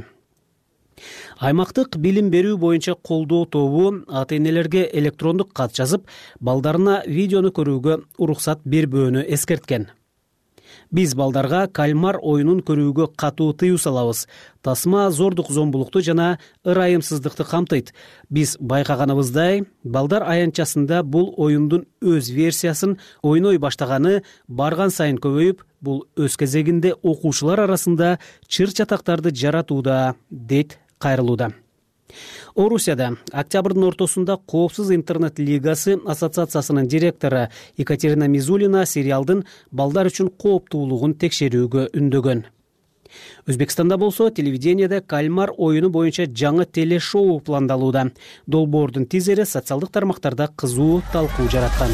Аймактык билим берүү боюнча колдоо тобу ата-энелерге электрондук кат жазып, балдарына видеону көрүүгө уруксат бербөөнү эскерткен. Биз балдарга кальмар оюнун көрүүгө катуу тыюу салабыз. Тасма зордук, зомбулукту жана ырайымсыздыкты камтыйт. Биз байкаганыбыздай, балдар аянтчасында бул оюндун өз версиясын ойной баштаганы барган сайын көбөйүп, бул өз кезегинде окуучулар арасында чыр-чатактарды жаратууда, дейт кайрылууда. Орусияда октябрдын ортосунда Коопсуз интернет лигасы ассоциациясынын директору Екатерина Мизулина сериалдын балдар үчүн кооптуулугун текшерүүгө үндөгөн. Өзбекстанда болсо телевидениеде кальмар оюну боюнча жаңы телешоу пландалууда. Долбоордун тизери социалдык тармактарда кызуу талкуу жараткан.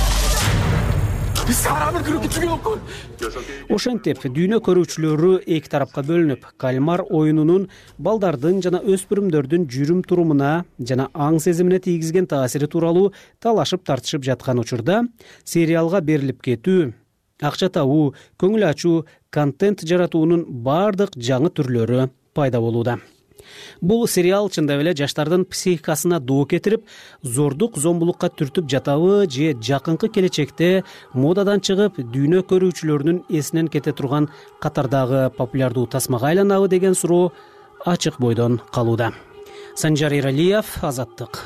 Ошентип, дүйнө көрүүчүлөрү эки тарапка бөлүнүп, кальмар оюнунун балдардын жана өспүрүмдөрдүн жүрүм-турумуна жана аң сезимине тийгизген таасири тууралуу талашып тартышып жаткан учурда, сериалга берилип кетүү, акча табуу, көңүл ачуу контент жаратуунун бардык жаңы түрлөрү пайда болууда. Бул сериал чындап эле жаштардын психикасына доо кетирип, зордук зомбулукка түртүп жатабы же жакынкы келечекте модадан чыгып дүйнө көрүүчүлөрүнүн эсинен кете турган катардагы популярдуу тасмага айланабы деген суроо ачык бойдон калууда. Санжар Эралиев, Азаттык.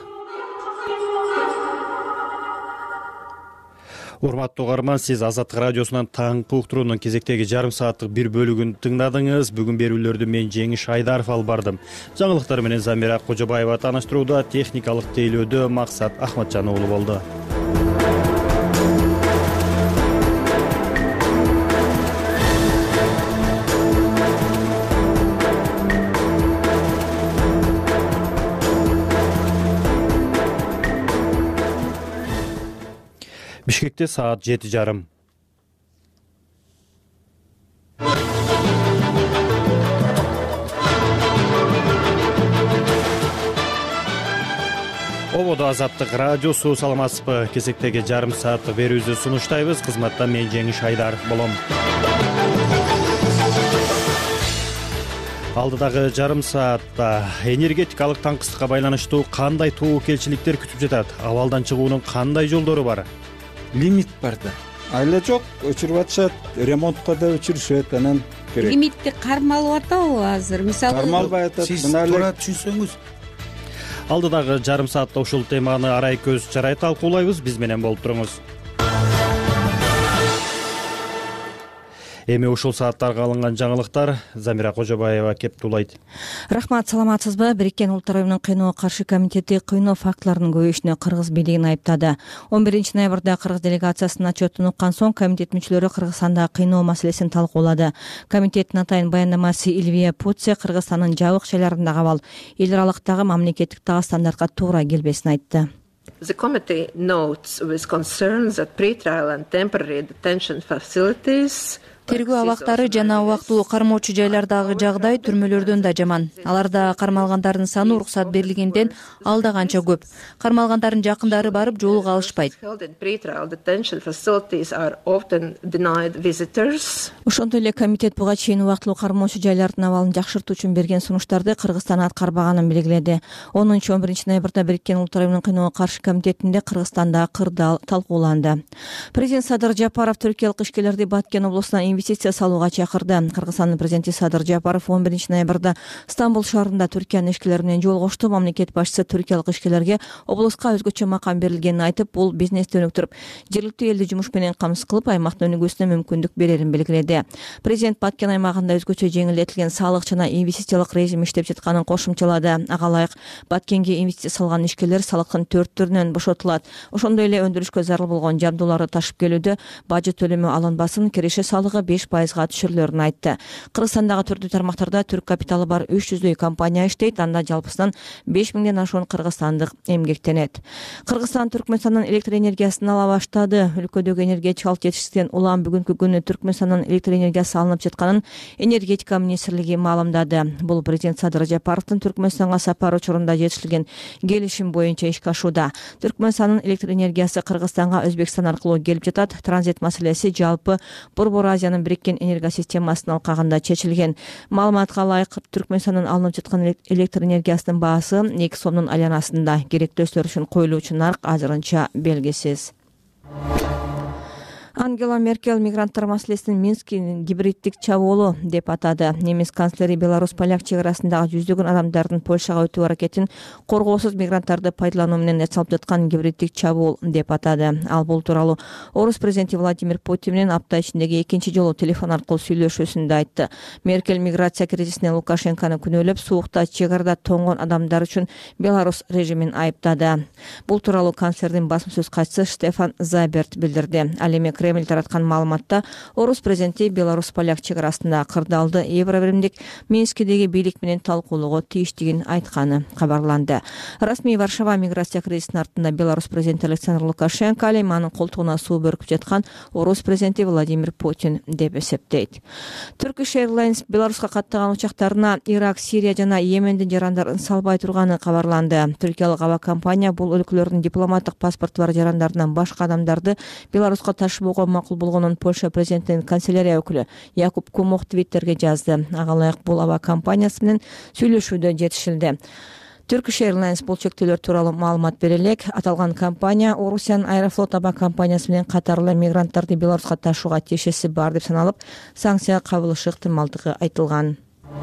Урматтуу угарман, сиз Азаттык радиосунан таңкы уктуруунун кезектеги жарым сааттык бир бөлүгүн тыңдадыңыз. Бүгүн берүүлөрдү мен Жеңиш Айдаров алып бардым. Жаңылыктар менен Замира Кожобаева тааныштырууда, техникалык тейлөөдө Максат Ахматжан уулу болду. Бишкекте саат 7:30. Ободо Азаттык радиосу, саламатсызбы? Кезектеги жарым сааттык берүүбүздү сунуштайбыз. Кызматта мен Жеңиш Айдаров болом. Алдыдагы жарым саатта энергетикалык таңкыстыкка байланыштуу кандай тобокелчиликтер күтүп жатат? Абалдан чыгуунун кандай жолдору бар? Лимит бар да. Айла жок, өчүрүп атышат, ремонтко да өчүрүшөт, анан керек. Лимитти кармалып атабы азыр? Мисалы, кармалбай атат. Сиз туура түшүнсөңүз. Алдыдагы жарым саатта ушул теманы арай көз чарай талкуулайбыз. Биз менен болуп туруңуз. Эми ушул сааттарга алынган жаңылыктар Замира Кожобаева кептуулайт. Рахмат, саламатсызбы? Бириккен Улуттар уюмунун кыйноого каршы комитети кыйноо фактыларынын көбөйүшүнө Кыргыз бийлигин айыптады. 11-ноябрда Кыргыз делегациясынын отчетун уккан соң комитет мүчөлөрү Кыргызстандагы кыйноо маселесин талкуулады. Комитеттин атайын баяндамасы Илвия Путсе Кыргызстандын жабык жайларындагы абал эл аралыктагы мамлекеттик стандартка туура келбесин айтты. The committee notes with concern that pre-trial and temporary detention facilities Тергөө абактары жана убактылуу кармоочу жайлардагы жагдай түрмөлөрдөн да жаман. Аларда кармалгандардын саны уруксат берилгенден алда канча көп. Кармалгандардын жакындары барып жолуга алышпайт. Ошондой эле комитет буга чейин убактылуу кармоочу жайлардын абалын жакшыртуу үчүн берген сунуштарды Кыргызстан аткарбаганын белгиледи. 10-11 ноябрда Бириккен Улуттар уюмунун кыйноого каршы комитетинде Кыргызстандагы кырдаал талкууланды. Президент Садыр Жапаров түркиялык ишкерлерди Баткен облусуна инвестиция салууга чакырды. Кыргызстандын президенти Садыр Жапаров 11 ноябрда Стамбул шаарында Түркиянын ишкерлери менен жолугушту. Мамлекет башчысы түркиялык ишкерлерге облуска өзгөчө макам берилгенин айтып, бул бизнести өнүктүрүп, жергиликтүү элди жумуш менен камсыз кылып, аймактын өнүгүүсүнө мүмкүндүк берерин белгиледи. Президент Баткен аймагында өзгөчө жеңилдетилген салык жана инвестициялык режим иштеп жатканын кошумчалады. Ага ылайык Баткенге инвестиция салган ишкерлер салыктын 4 түрүнөн бошотулат. Ошондой эле өндүрүшкө зарыл болгон жабдууларды ташып келүүдө бажы төлөмү алынбасын, киреше салыгы 5%га түшүрүлөрүн айтты. Кыргызстандагы түрдүү тармактарда түрк капиталы бар 300 компания иштейт. Анда жалпысынан 5000ден ашуун кыргызстандык эмгектенет. Кыргызстан Түркмөнстандын электр энергиясын ала баштады. Өлкөдөгү энергетикалык жетишсиздиктен улам бүгүнкү күнү Түркмөнстандын электр энергиясы алынып жатканын энергетика министрлиги маалымдады. Бул президент Садыр Жапаровдун Түркмөнстанга сапары учурунда жетишилген келишим боюнча ишке ашууда. Түркмөнстандын электр энергиясы Кыргызстанга Өзбекстан аркылуу келип жатат. Транзит маселеси жалпы Борбор Азиянын бириккен энергосистемасынын алкагында чечилген. Маалыматка ылайык Түркмөнстандын алынып жаткан электр энергиясынын баасы 2 сомдун айланасында. Керектөөсүлөр үчүн коюлуучу нарк азырынча белгисиз. Ангела Меркель мигранттар маселесин Минскин гибриддик чабуулу деп атады. Немис канцлери Беларусь-Поляк чек арасындагы жүздөгөн адамдардын Польшага өтүү аракетин коргоосуз мигранттарды пайдалануу менен жасалып жаткан гибриддик чабуул деп атады. Ал бул тууралуу Орус президенти Владимир Путин менен апта ичиндеги экинчи жолу телефон аркылуу сүйлөшүүсүндө айтты. Меркель миграция кризисине Лукашенкону күнөөлөп, суукта чек арада тоңгон адамдар үчүн Беларусь режимин айыптады. Бул тууралуу канцлердин басма сөз катчысы Штефан Зайберт билдирди. Ал эми Кремль тараткан маалыматта Орус президенти Беларусь-Поляк чек арасында кырдаалды Евробиримдик Минскидеги бийлик менен талкуулоого тийиштигин айтканы кабарланды. Расмий Варшава миграция кризисинин артында Беларусь президенти Александр Лукашенко, ал эми анын колтугуна суу бөркүп жаткан Орус президенти Владимир Путин деп эсептейт. Turkish Airlines Беларуска каттаган учактарына Ирак, Сирия жана Йемендин жарандарын салбай турганы кабарланды. Түркиялык аба компания бул өлкөлөрдүн дипломаттык паспорту бар жарандарынан башка адамдарды Беларуска ташыбоого макул болгонун Польша президентинин канцелярия өкүлү Якуб Комох твиттерге жазды. Ага ылайык бул аба компаниясы менен сүйлөшүүдө жетишилди. Turkish Airlines бул чектөөлөр тууралуу маалымат бере элек. Аталган компания Russian Aeroflot аба компаниясы менен катарлы мигранттарды Беларуска ташууга тиешеси бар деп саналып, санкция кабылышы ыктымалдыгы айтылган.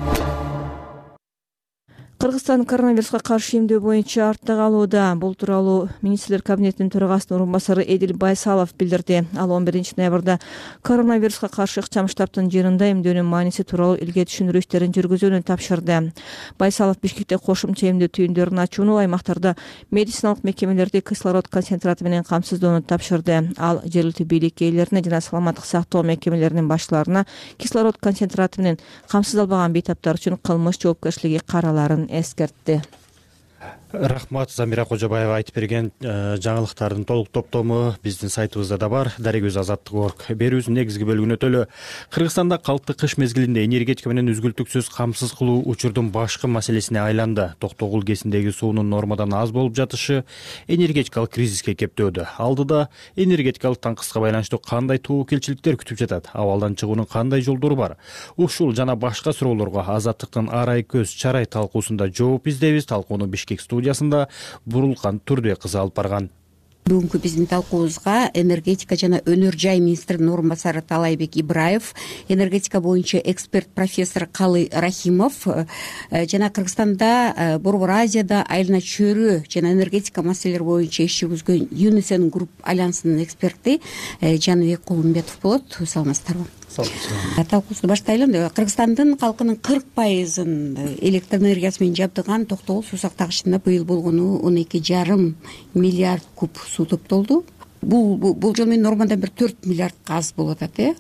Кыргызстан коронавируска каршы эмдөө боюнча артта калууда. Бул тууралуу министрлер кабинетинин төрагасынын орун басары Эдил Байсалов билдирди. Ал 11 ноябрда коронавируска каршы ыкчам штабтын жыйынында эмдөөнүн мааниси тууралуу илге түшүндүрүү иштерин жүргүзүүнү тапшырды. Байсалов Бишкекте кошумча эмдөө түйүндөрүн ачууну, аймактарда медициналык мекемелерди кислород концентраты менен камсыздоону тапшырды. Ал жергиликтүү бийлик ээлерине жана саламаттык сактоо мекемелеринин башчыларына кислород концентраты менен камсыздалбаган бейтаптар үчүн кылмыш жоопкерчилиги караларын эскертти. Рахмат, Замира Кожобаева айтып берген жаңылыктардын толук топтому биздин сайтыбызда да бар. Дарегөз Азаттык.org берүүбүздүн негизги бөлүгүнө өтөлү. Кыргызстанда калкты кыш мезгилинде энергетика менен үзгүлтүксүз камсыз кылуу учурдун башкы маселесине айланды. Токтогул КЭСиндеги суунун нормадан аз болуп жатышы энергетикалык кризиске кептөөдө. Алдыда энергетикалык таңкыска байланыштуу кандай тобокелчиликтер күтүп жатат? Абалдан чыгуунун кандай жолдору бар? Ушул жана башка суроолорго Азаттыктын арай көз чарай талкуусунда жооп издейбиз. Талкууну Бишкек студиясында Бурулкан Турбеккызы алып барган. Бүгүнкү биздин талкуубузга энергетика жана өнөр жай министринин орун басары Талайбек Ибраев, энергетика боюнча эксперт профессор Калы Рахимов жана Кыргызстанда, Борбор Азияда айлана чөйрө жана энергетика маселелери боюнча иш жүргүзгөн Юнисен Групп альянсынын эксперти Жаныбек Кулумбетов болот. Саламатсыздарбы? Талкуубузду баштайлы. Кыргызстандын калкынын 40% электр энергиясы менен жабдыган Токтогул суу сактагычында быйыл болгону 12,5 миллиард куб суу топтолду. Бул жол менен нормадан бир 4 миллиардка аз болуп атат,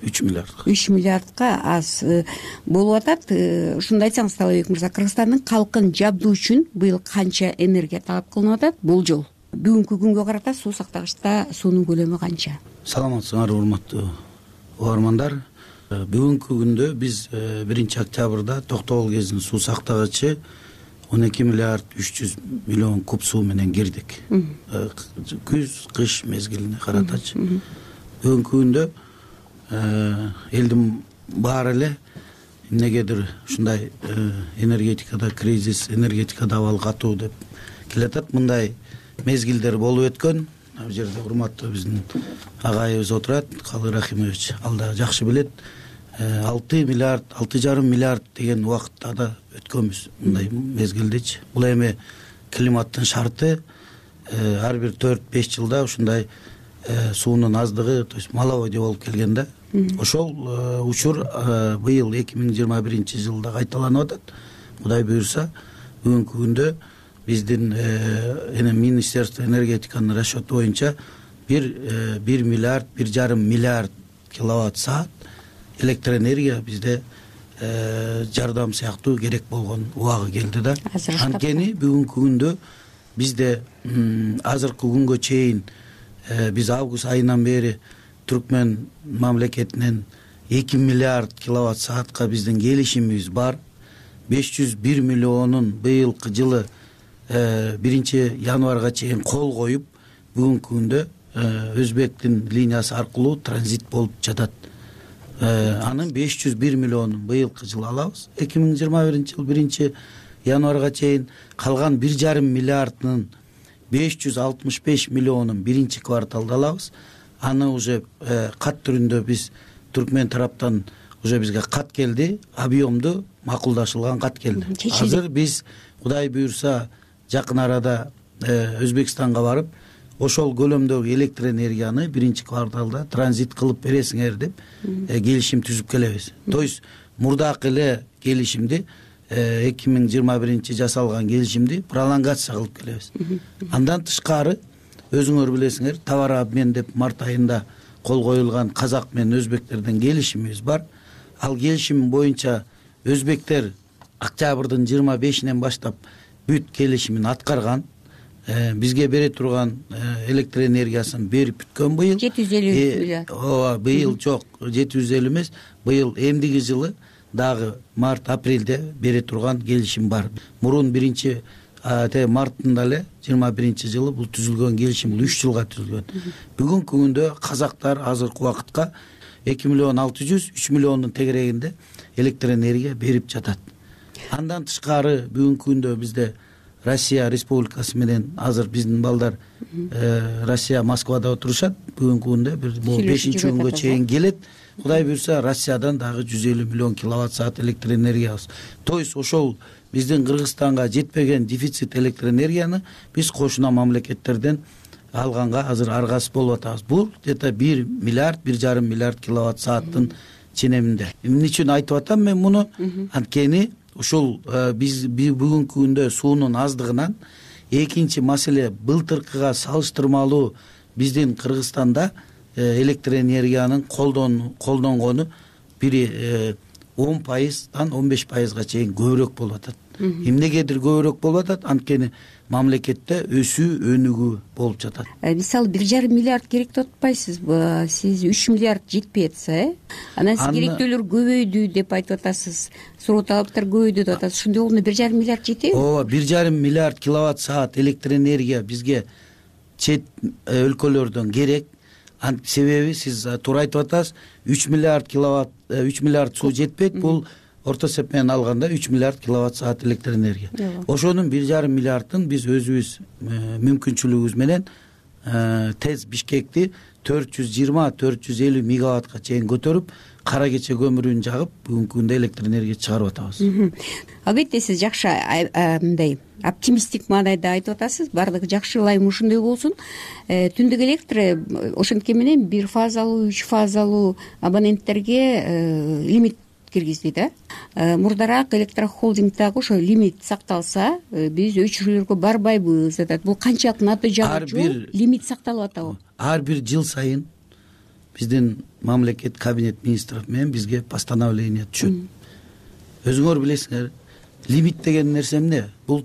3 миллиардка аз болуп атат. Ушунду айтсаңыз, Талайбек мырза, Кыргызстандын калкын жабдуу үчүн быйыл канча энергия талап кылынып атат? Бул жол бүгүнкү күнгө карата суу сактагычта суунун көлөмү канча? Саламатсыңар, урматтуу угармандар. Бүгүнкү күндө биз 1 октябрда Токтогул КЭСинин суу сактагычы 12 миллиард 300 миллион куб суу менен кирдик. Күз, кыш мезгилине каратачы. Бүгүнкү күндө элдин баары эле эмнегедир ушундай энергетикада кризис, энергетикада абал катуу деп келатат. Мындай мезгилдер болуп өткөн. Бул жерде урматтуу биздин агайыбыз отурат, Калы Рахимович, ал да жакшы билет. 6 миллиард, 6,5 миллиард деген убакытта да өткөнбүз мындай мезгилдечи. Бул эми климаттын шарты, ар бир 4-5 жылда ушундай суунун аздыгы, то есть маловодье болуп келген да. Ошол учур быйыл 2021 жылда кайталанып атат. Кудай буйрса, бүгүнкү күндө биздин Министерство энергетиканын расчету боюнча 1 миллиард, 1,5 миллиард киловатт саат электр энергия бизде жардам сыяктуу керек болгон убагы келди да. Анткени бүгүнкү күндө бизде азыркы күнгө чейин биз август айынан бери Түркмен мамлекетинен 2 миллиард киловатт саатка биздин келишимибиз бар. 501 миллионун быйылкы жылы 1 январга чейин кол коюп, бүгүнкү күндө Өзбектин линиясы аркылуу транзит болуп жатат. Анын 501 миллионун быйылкы жылы алабыз. 2021 жыл 1 январга чейин калган 1,5 миллиардынын 565 миллионун 1 кварталда алабыз. Аны уже кат түрүндө биз Түркмен тараптан уже бизге кат келди, объемду макулдашылган кат келди. Азыр биз Кудай буйрса жакын арада Өзбекстанга барып, ошол көлөмдөгү электр энергияны 1 кварталда транзит кылып бересиңер деп келишим түзүп келебиз. То есть мурдакы эле келишимди 2021 жасалган келишимди пролонгация кылып келебиз. Андан тышкары өзүңөр билесиңер, товар обмен деп март айында кол коюлган казак менен өзбектерден келишимибиз бар. Ал келишим боюнча өзбектер октябрдын 25-инен баштап бүт келишимин аткарган. Бизге бере турган электр энергиясын берип бүткөн быйыл. 750 миллиард. Быйыл жок, 750 эмес. Быйыл эмдиги жылы дагы март-апрелде бере турган келишим бар. Мурун 1 тээ марттында эле 21-жылы бул түзүлгөн келишим, бул 3 жылга түзүлгөн. Бүгүнкү күндө казактар азыркы убакытка 2,600,000-3 миллиондун тегерегинде электр энергия берип жатат. Андан тышкары бүгүнкү күндө бизде Россия Республикасы менен азыр биздин балдар Россия Москвада отурушат. Бүгүнкү күндө бул 5-күнгө чейин келет. Кудай буйрса Россиядан дагы 150 миллион киловатт саат электр энергиябыз. То есть ошол биздин Кыргызстанга жетпеген дефицит электр энергияны биз кошуна мамлекеттерден алганга азыр аргасыз болуп атабыз. Бул где-то 1 миллиард, 1,5 миллиард киловатт сааттын ченеминде. Эмне үчүн айтып атам мен муну? Анткени ушул биз бүгүнкү күндө суунун аздыгынан экинчи маселе былтыркыга салыштырмалуу биздин Кыргызстанда электр энергиянын колдонгону бири 10%-дан 15%га чейин көбүрөөк болуп атат. Эмнегедир көбүрөөк болуп атат? Анткени мамлекетте өсүү өнүгүү болуп жатат. Мисалы 1,5 миллиард керек деп атпайсызбы? Сиз 3 миллиард жетпей атса, анан сиз керектөөлөр көбөйдү деп айтып атасыз. Суроо талаптар көбөйдү деп атасыз. Ошондой болгондо 1,5 миллиард жетеби? Ооба, 1,5 миллиард киловатт саат электр энергия бизге чет өлкөлөрдөн керек. Себеби сиз туура айтып атасыз, 3 миллиард суу жетпейт. Бул орто эсеп менен алганда 3 миллиард киловатт саат электр энергия. Ошонун 1,5 миллиардын биз өзүбүз мүмкүнчүлүгүбүз менен тез Бишкекти 420-450 мегаваттка чейин көтөрүп, кара кече көмүрүн жагып, бүгүнкү күндө электр энергия чыгарып атабыз. Албетте сиз жакшы мындай оптимисттик маанайда айтып атасыз. Бардыгы жакшы, ылайым ушундай болсун. Түндүк электр ошентке менен 1 фазалуу, 3 фазалуу абоненттерге лимит киргизди да. Мурдараак электрохолдингдагы ошо лимит сакталса, биз өчүрүүлөргө барбайбыз деп. Бул канчалык натыйжага жол лимит сакталып атабы? Ар бир жыл сайын биздин мамлекет кабинет министров менен бизге постановление түшөт. Өзүңөр билесиңер, лимит деген нерсе эмне? Бул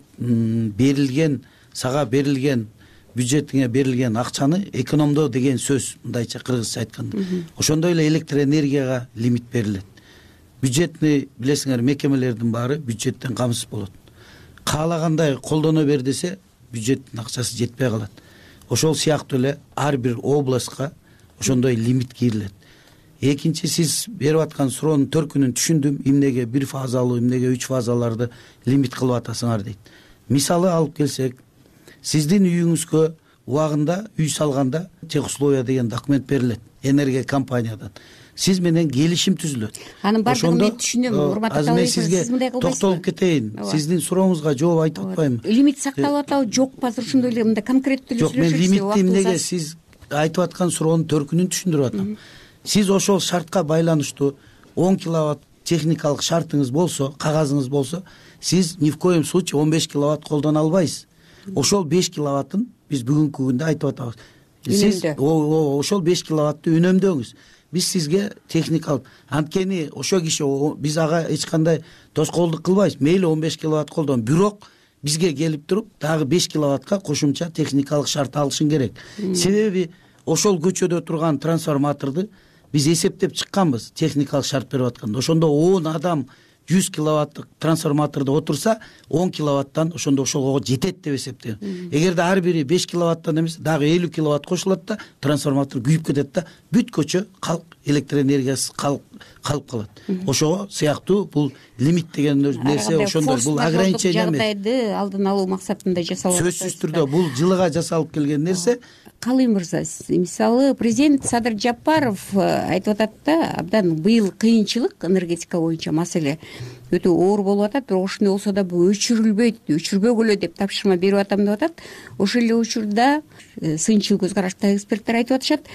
сага берилген бюджетиңе берилген акчаны экономдоо деген сөз, мындайча кыргызча айтканда. Ошондой эле электр энергияга лимит берилет. Бюджетни билесиңер, мекемелердин баары бюджеттен камсыз болот. Каалагандай колдоно бер десе, бюджеттин акчасы жетпей калат. Ошол сыяктуу эле ар бир областка ошондой лимит кирилет. Экинчи, сиз берип аткан суроонун төркүнүн түшүндүм. Эмнеге 1 фазалуу, эмнеге 3 фазаларды лимит кылып атасыңар дейт. Мисалы алып келсек, сиздин үйүңүзгө убагында үй салганда техусловия деген документ берилет энергия компаниядан. Сиз менен келишим түзүлөт. Анын бардыгын мен түшүнөм, урматтуу талабы. Сиз мындай кылбайсызбы? Токтолуп кетейин. Сиздин сурооңузга жооп айтып атпаймынбы? Лимит сакталып атабы, жокпу? Азыр ошондой эле мындай конкреттүү жок, мен лимитти эмнеге сиз айтып аткан суроонун төркүнүн түшүндүрүп атам. Сиз ошол шартка байланыштуу 10 киловатт техникалык шартыңыз болсо, кагазыңыз болсо, сиз ни в коем случае 15 киловатт колдоно албайсыз. Ошол 5 киловаттын биз бүгүнкү күндө айтып атабыз. Сиз ошол 5 киловаттты үнөмдөңүз. Биз сизге техникалык, анткени ошо киши биз ага эч кандай тоскоолдук кылбайбыз. Мейли 15 киловатт колдон, бирок бизге келип туруп дагы 5 киловаттка кошумча техникалык шарт алышың керек. Себеби ошол көчөдө турган трансформаторду биз эсептеп чыкканбыз, техникалык шарт берип атканда. Ошондо 10 адам 100 киловаттык трансформатордо отурса, 10 киловаттан ошондо ошого жетет деп эсептейм. Эгерде ар бири 5 киловаттан эмес, дагы 50 киловатт кошулат да, трансформатор күйүп кетет да, бүт көчө электр энергиясыз калып калат. Ошого сыяктуу бул лимит деген нерсе ошондой, бул ограничение эмес. Жагдайды алдын алуу максатында жасалып атат. Сөзсүз түрдө бул жылыга жасалып келген нерсе. Калый мырза, мисалы президент Садыр Жапаров айтып атат да, абдан быйыл кыйынчылык энергетика боюнча маселе өтө оор болуп атат, бирок ошондой болсо да бул өчүрбөгүлө деп тапшырма берип атам деп атат. Ошол эле учурда сынчыл көз караштагы эксперттер айтып атышат,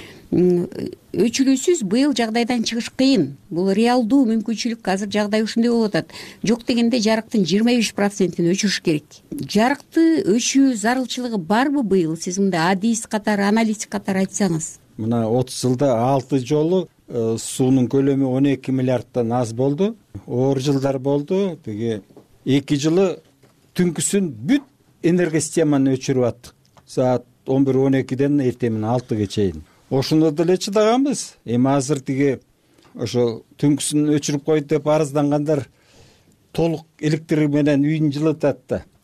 өчүрүүсүз быйыл жагдайдан чыгыш кыйын. Бул реалдуу мүмкүнчүлүк, азыр жагдай ушундай болуп атат. Жок дегенде жарыктын 25%-ин өчүрүш керек. Жарыкты өчүү зарылчылыгы барбы быйыл? Сиз мындай адис катары, аналитик катары айтсаңыз. Мына 30 жылда 6 жолу суунун көлөмү 12 миллиардтан аз болду. Оор жылдар болду. Теге 2 жылы түнкүсүн бүт энергосистеманы өчүрүп аттык. Саат 11-12ден эртемин 6га чейин. Ошондо деле чыдаганбыз. Эми азыр тиги ошо түнкүсүн өчүрүп койду деп арыздангандар толук электр менен үйүн жылытат да.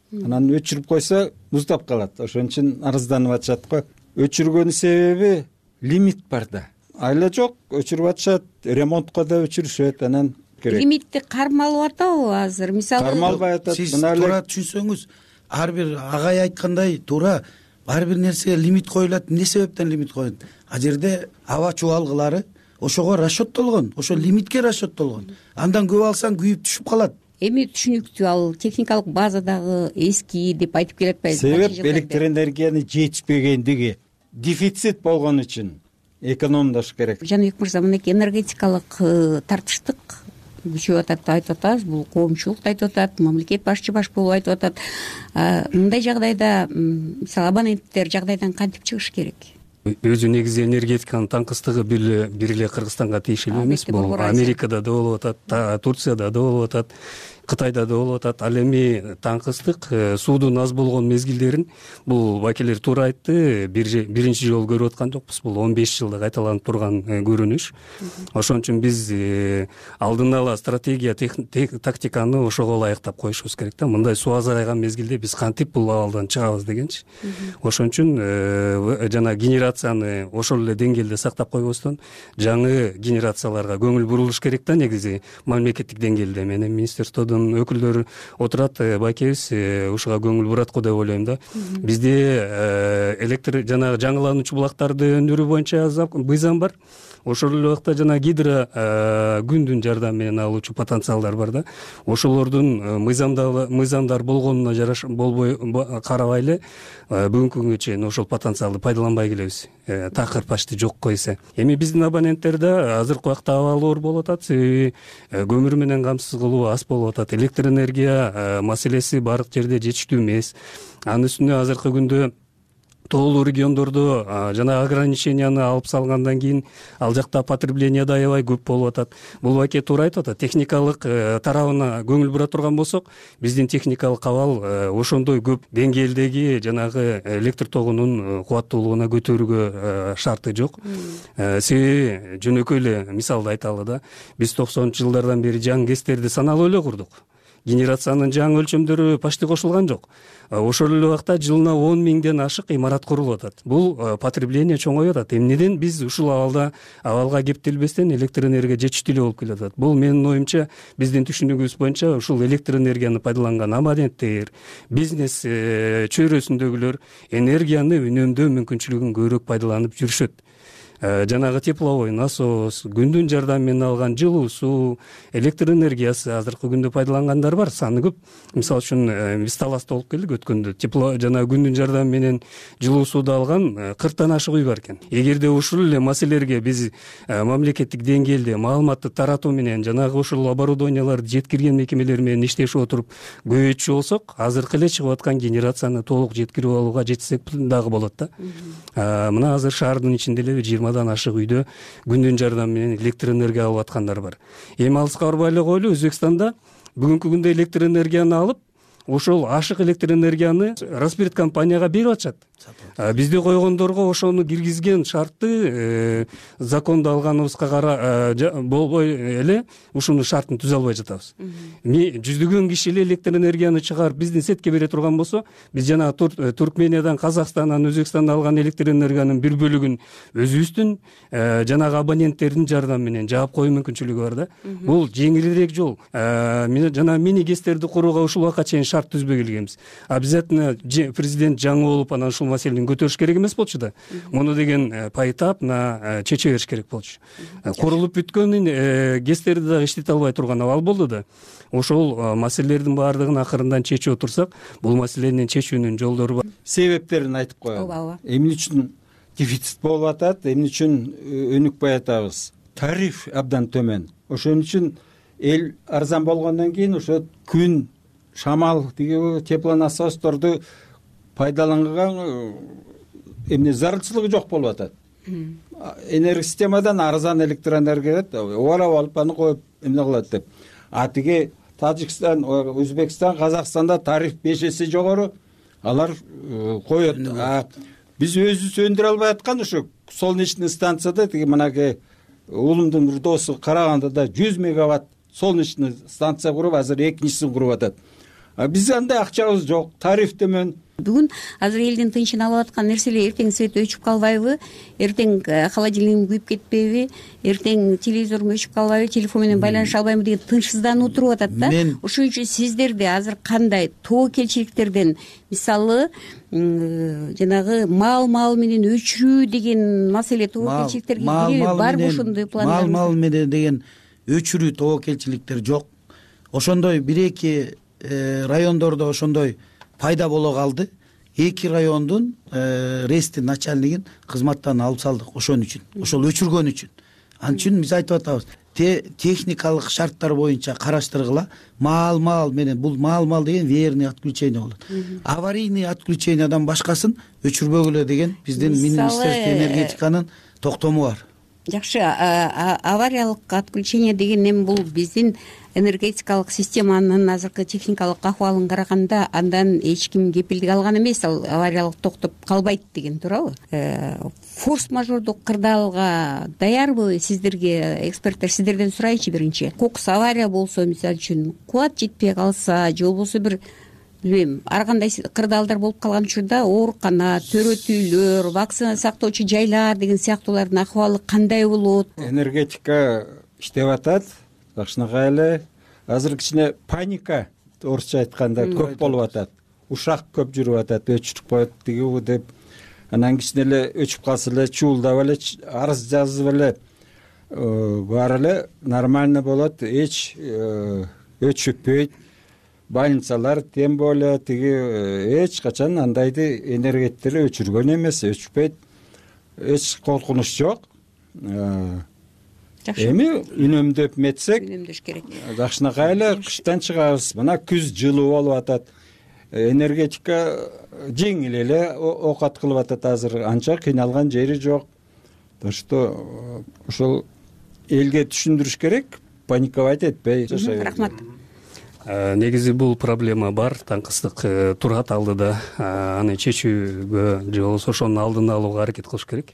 анан өчүрүп койсо муздап калат. Ошон үчүн арызданып атышат го. Өчүргөнүн себеби лимит бар да. Айла жок, өчүрүп атышат, ремонтко да өчүрүшөт, анан керек. Лимитти кармалып атабы азыр? Мисалы кармалбай атат. Сиз туура түшүнсөңүз, ар бир агай айткандай туура ар бир нерсеге лимит коюлат. Эмне себептен лимит коюлат? А жерде аба чубалгылары ошого расчеттолгон, ошо лимитке расчеттолгон. Андан көп алсаң күйүп түшүп калат. Эми түшүнүктүү, ал техникалык базадагы эски деп айтып келатпайбы? Себеп электр энергияны жетишпегендиги, дефицит болгон үчүн экономдош керек. Жаныбек мырза, мынакей энергетикалык тартыштык күчөп атат деп айтып атабыз. Бул коомчулук айтып атат, мамлекет башчы баш болуп айтып атат. Мындай жагдайда мисалы абоненттер жагдайдан кантип чыгыш керек? Өзү негизи энергетиканын таңкыстыгы бир эле Кыргызстанга тиешелүү эмес. Бул Америкада да болуп атат, Турцияда да болуп атат, Кытайда да болуп атат. Ал эми таңкыстык суудун аз болгон мезгилдерин бул бакелер туура айтты, биринчи жолу көрүп аткан жокпуз. Бул 15 жылда кайталанып турган көрүнүш. Ошон үчүн биз алдын ала стратегия, тактиканы ошого ылайыктап коюшубуз керек да. Мындай суу азайган мезгилде биз кантип бул абалдан чыгабыз дегенчи. Ошон үчүн жана генерацияны ошол эле деңгээлде сактап койбостон жаңы генерацияларга көңүл бурулуш керек да. Негизи мамлекеттик деңгээлде менен министерстводон өкүлдөрү отурат, байкебиз ушуга көңүл бурат го деп ойлойм да. Бизде электр жана жаңылануучу булактарды өндүрүү боюнча мыйзам бар. Ошол эле убакта жана гидро күндүн жардамы менен алуучу потенциалдар бар да. Ошолордун мыйзамдар болгонуна жараша болбой карабай эле бүгүнкү күнгө чейин ошол потенциалды пайдаланбай келебиз. Такыр почти жок койсо. Эми биздин абоненттерде азыркы убакта абал оор болуп атат, себеби көмүр менен камсыз кылуу аз болуп атат. Электр энергия маселеси баардык жерде жетиштүү эмес. Анын үстүнө азыркы күндө тоолуу региондордо жана ограниченияны алып салгандан кийин ал жакта потребление да аябай көп болуп атат. Бул баке туура айтып атат. Техникалык тарабына көңүл бура турган болсок, биздин техникалык абал ошондой көп деңгээлдеги жанагы электр тогунун кубаттуулугуна көтөрүүгө шарты жок. Себеби жөнөкөй эле мисалды айталы да. Биз 90-ч жылдардан бери жаңы КЭСтерди саналуу эле курдук. Генерациянын жаңы өлчөмдөрү почти кошулган жок. Ошол эле убакта жылына 10 миңден ашык имарат курулуп атат. Бул потребление чоңоюп атат. Эмнеден биз ушул абалга кептелбестен электр энергия жетиштүү эле болуп келатат. Бул менин оюмча биздин түшүнүгүбүз боюнча ушул электр энергияны пайдаланган абоненттер, бизнес чөйрөсүндөгүлөр энергияны үнөмдөө мүмкүнчүлүгүн көбүрөөк пайдаланып жүрүшөт. Жанагы тепловой насос, күндүн жардамы менен алган жылуу суу, электр энергиясы азыркы күндө пайдалангандар бар, саны көп. Мисалы үчүн биз Таласта болуп келдик өткөндө. Тепло жана күндүн жардамы менен жылуу сууду алган 40тан ашык үй бар экен. Эгерде ушул эле маселелерге биз мамлекеттик деңгээлде маалыматты таратуу менен жанагы ушул оборудованияларды жеткирген мекемелер менен иштешип отуруп көбөйтчү болсок, азыркы эле чыгып аткан генерацияны толук жеткирип алууга жетсек дагы болот да. Мына азыр шаардын ичинде эле 20дан ашык үйдө күндүн жардамы менен электр энергия алып аткандар бар. Эми алыска барбай эле коелу, Өзбекстанда бүгүнкү күндө электр энергияны алып, ошол ашык электр энергияны Роспирт компанияга берип атышат. Бизде койгондорго ошону киргизген шартты законду алганыбызга болбой эле ушуну шартын түзө албай жатабыз. Жүздөгөн киши эле электр энергияны чыгарып биздин сетке бере турган болсо, биз жана Туркмениядан, Казакстандан, Өзбекстандан алган электр энергиянын бир бөлүгүн өзүбүздүн жанагы абоненттердин жардамы менен жаап коюу мүмкүнчүлүгү бар да. Бул жеңилирээк жол. Жана мини ГЭСтерди курууга ушул убакка чейин шарт түзбөй келгенбиз. Обязательно президент жаңы болуп анан ушул маселени көтөрүш керек эмес болчу да. Муну деген поэтап чече бериш керек болчу. Курулуп бүткөн ГЭСтерди дагы иштете албай турган абал болду да. Ошол маселелердин баардыгын акырындан чечип отурсак, бул маселенин чечүүнүн жолдору бар. Себептерин айтып коелу. Эмне үчүн дефицит болуп атат, эмне үчүн өнүкпөй атабыз? Тариф абдан төмөн. Ошон үчүн эл арзан болгондон кийин ошо күн, шамал, теплонасосторду пайдаланган эмне зарылчылыгы жок болуп атат. Энергосистемадан арзан электр энергия оорап алып аны коюп эмне кылат деп. Тиги Тажикстан, Өзбекстан, Казакстанда тариф 5 эсе жогору, алар коет. Биз өзүбүз өндүрө албай аткан ушу солнечный станцияда тиги мынакей уулумдун бир досу Карагандыда 100 мегаватт солнечный станция куруп, азыр экинчисин куруп атат. биз андай акчабыз жок, тариф төмөн. Бүгүн азыр элдин тынчын алып аткан нерселер: эртең свет өчүп калбайбы, эртең холодильнигим күйүп кетпейби, эртең телевизорум өчүп калбайбы, телефон менен байланыша албайбы деген тынчсыздануу туруп атат да. Ошон үчүн сиздерде азыр кандай тобокелчиликтерден, мисалы жанагы мал менен өчүрүү деген маселе тобокелчиликтерге киреби, барбы ошондой пландар? Мал менен деген өчүрүү тобокелчиликтер жок. Ошондой бир эки райондордо ошондой пайда боло калды. 2 райондун рейстин начальнигин кызматтан алып салдык ошон үчүн, ошол өчүргөн үчүн. Ал үчүн биз айтып атабыз, техникалык шарттар боюнча караштыргыла. Мал менен, бул мал деген верный отключение болот. Аварийный отключениядан башкасын өчүрбөгүлө деген биздин Министерство энергетиканын токтому бар. Жакшы, авариялык отключение деген эми бул биздин энергетикалык системанын азыркы техникалык акыбалын караганда андан эч ким кепилдик алган эмес, ал авариялык токтоп калбайт деген, туурабы? Форс-мажордук кырдаалга даярбы сиздерге эксперттер? Сиздерден сурайынчы биринчи. Кокус авария болсо, мисалы үчүн кубат жетпей калса, же болбосо бир билбейм, ар кандай кырдаалдар болуп калган учурда оорукана, төрөтүүлөр, вакцина сактоочу жайлар деген сыяктуулардын акыбалы кандай болот? Энергетика иштеп атат, жакшынакай эле. Азыр кичине паника, орусча айтканда, көп болуп атат. Ушак көп жүрүп атат, өчүрүп коет дегиби деп. Анан кичине эле өчүп калса эле, чуулдап эле, арыз жазып эле, баары эле нормально болот, эч өчүппөйт. Больницалар тем более тиги эч качан андайды энергеттери өчүргөн эмес, өчпөйт. Эч коркунуч жок. Эми үнөмдөп метсек, үнөмдөш керек. Жакшынакай эле кыштан чыгабыз. Мына күз жылуу болуп атат. Энергетика жеңил эле окат кылып атат азыр. Анча кыйналган жери жок. Так что ошол элге түшүндүрүш керек, паниковать этпей жашай. Рахмат. Негизи бул проблема бар, таңкыстык турат алдыда. Аны чечүүгө же болбосо ошонун алдын алууга аракет кылыш керек.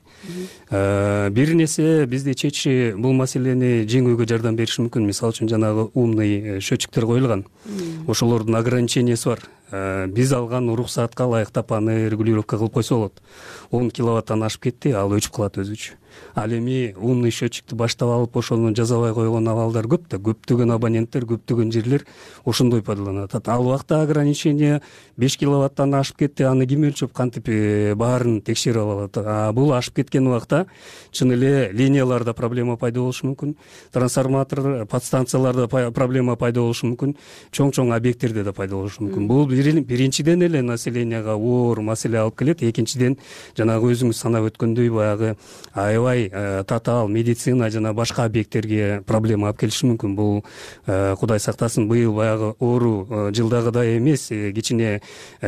Бир нерсе бизде чечиши бул маселени жеңүүгө жардам бериши мүмкүн. Мисалы үчүн жанагы умный счетчиктер коюлган. Ошолордун ограничениясы бар. Биз алган уруксатка ылайыктап аны регулировка кылып койсо болот. 10 киловаттан ашып кетти, ал өчүп калат өзүчө. Ал эми умный счетчикти баштап алып ошону жазабай койгон абалдар көп да, көптөгөн абоненттер, көптөгөн жерлер ошондой пайдаланат. Ал убакта ограничение 5 киловаттан ашып кетти, аны ким өлчөп кантип баарын текшерип алат. Бул ашып кеткен убакта чын эле линияларда проблема пайда болушу мүмкүн, трансформатор, подстанцияларда проблема пайда болушу мүмкүн, чоң объекттерде да пайда болушу мүмкүн. Бул биринчиден эле населенияга оор маселе алып келет. Экинчиден жанагы өзүңүз санап өткөндөй баягы аябай татаал медицина жана башка объекттерге проблема алып келиши мүмкүн. Бул Кудай сактасын, быйыл баягы оору жылдагыдай эмес, кичине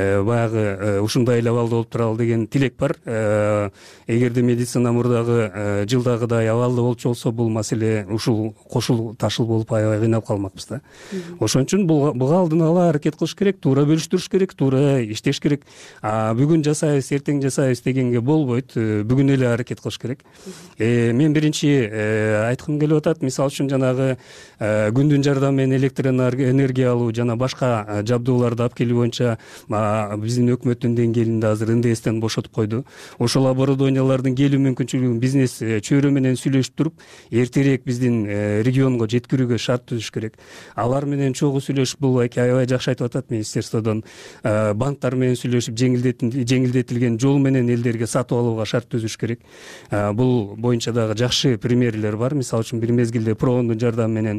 баягы ушундай эле абалда болуп туралы деген тилек бар. Эгерде медицина мурдагы жылдагыдай абалда болчу болсо, бул маселе ушул кошул ташыл болуп аябай кыйнап калмакпыз да. Ошон үчүн буга алдын ала аракет кылыш керек, туура бөлүштүрүш керек, туура иштеш керек. Бүгүн жасайбыз, эртең жасайбыз дегенге болбойт. Бүгүн эле аракет кылыш керек. Мен биринчи айткым келип атат, мисалы үчүн жанагы күндүн жардамы менен электр энергия алуу жана башка жабдууларды алып келүү боюнча биздин өкмөттүн деңгээлинде азыр НДСтен бошотуп койду. Ошол оборудованиялардын келүү мүмкүнчүлүгүн бизнес чөйрө менен сүйлөшүп туруп, эртерээк биздин регионго жеткирүүгө шарт түзүш керек. Алар менен чогуу сүйлөшүп, бул аябай жакшы айтып атат министерстводон. Банктар менен сүйлөшүп, жеңилдетилген жол менен элдерге сатып алууга шарт түзүш керек. Бул боюнча дагы жакшы примерлер бар. Мисалы үчүн бир мезгилде Проондун жардамы менен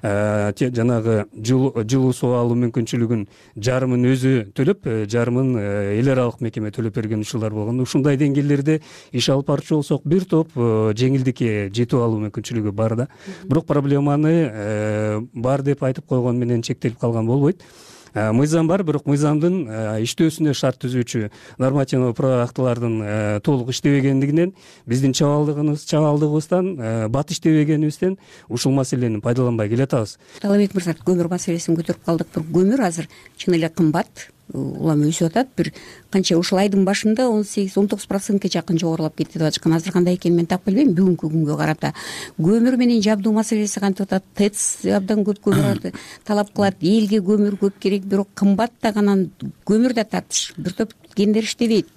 жанагы жылуу суу алуу мүмкүнчүлүгүн жарымын өзү төлөп, жарымын эл аралык мекеме төлөп берген учурлар болгон. Ушундай деңгээлдерде иш алып барчу болсок, бир топ жеңилдикке жетип алуу мүмкүнчүлүгү бар да. Бирок проблеманы бар деп айтып койгон менен чектелип калган болбойт. Мыйзам бар, бирок мыйзамдын иштөөсүнө шарт түзүүчү нормативдик актылардын толук иштебегендигинен, биздин чабалдыгыбыздан, бат иштебегенибизден ушул маселени пайдаланбай келатабыз. Талабек мырза, көмүр маселесин көтөрүп калдык. Көмүр азыр чын эле кымбат. улам өсүп атат. Бир канча ушул айдын башында 18-19%га жакын жогорулап кетти деп жатышкан. Азыр кандай экенин мен так билбейм. Бүгүнкү күнгө карата көмүр менен жабдуу маселеси кантип атат? ТЭЦ абдан көп көмүр талап кылат. Элге көмүр көп керек, бирок кымбат дагы анан көмүр да тартыш. Бир топ гендер иштебейт.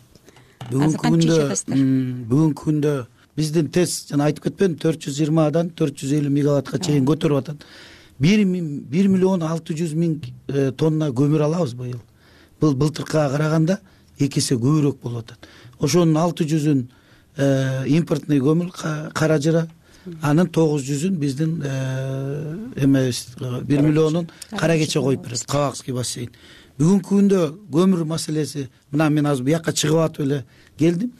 Бүгүнкү күндө биздин ТЭЦ жана айтып кетпедим, 420 450 мегаваттка чейин көтөрүп атат. 1 миллион 600 миң тонна көмүр алабыз быйыл. Бул былтыркыга караганда 2 эсе көбүрөөк болуп атат. Ошонун 600-ün импортный көмүр кара жыра, анын 900-ün биздин 1 миллионун кара кече коюп берет, Кабакский бассейн. Бүгүнкү күндө көмүр маселеси, мына мен азыр буяка чыгып атып эле келдим.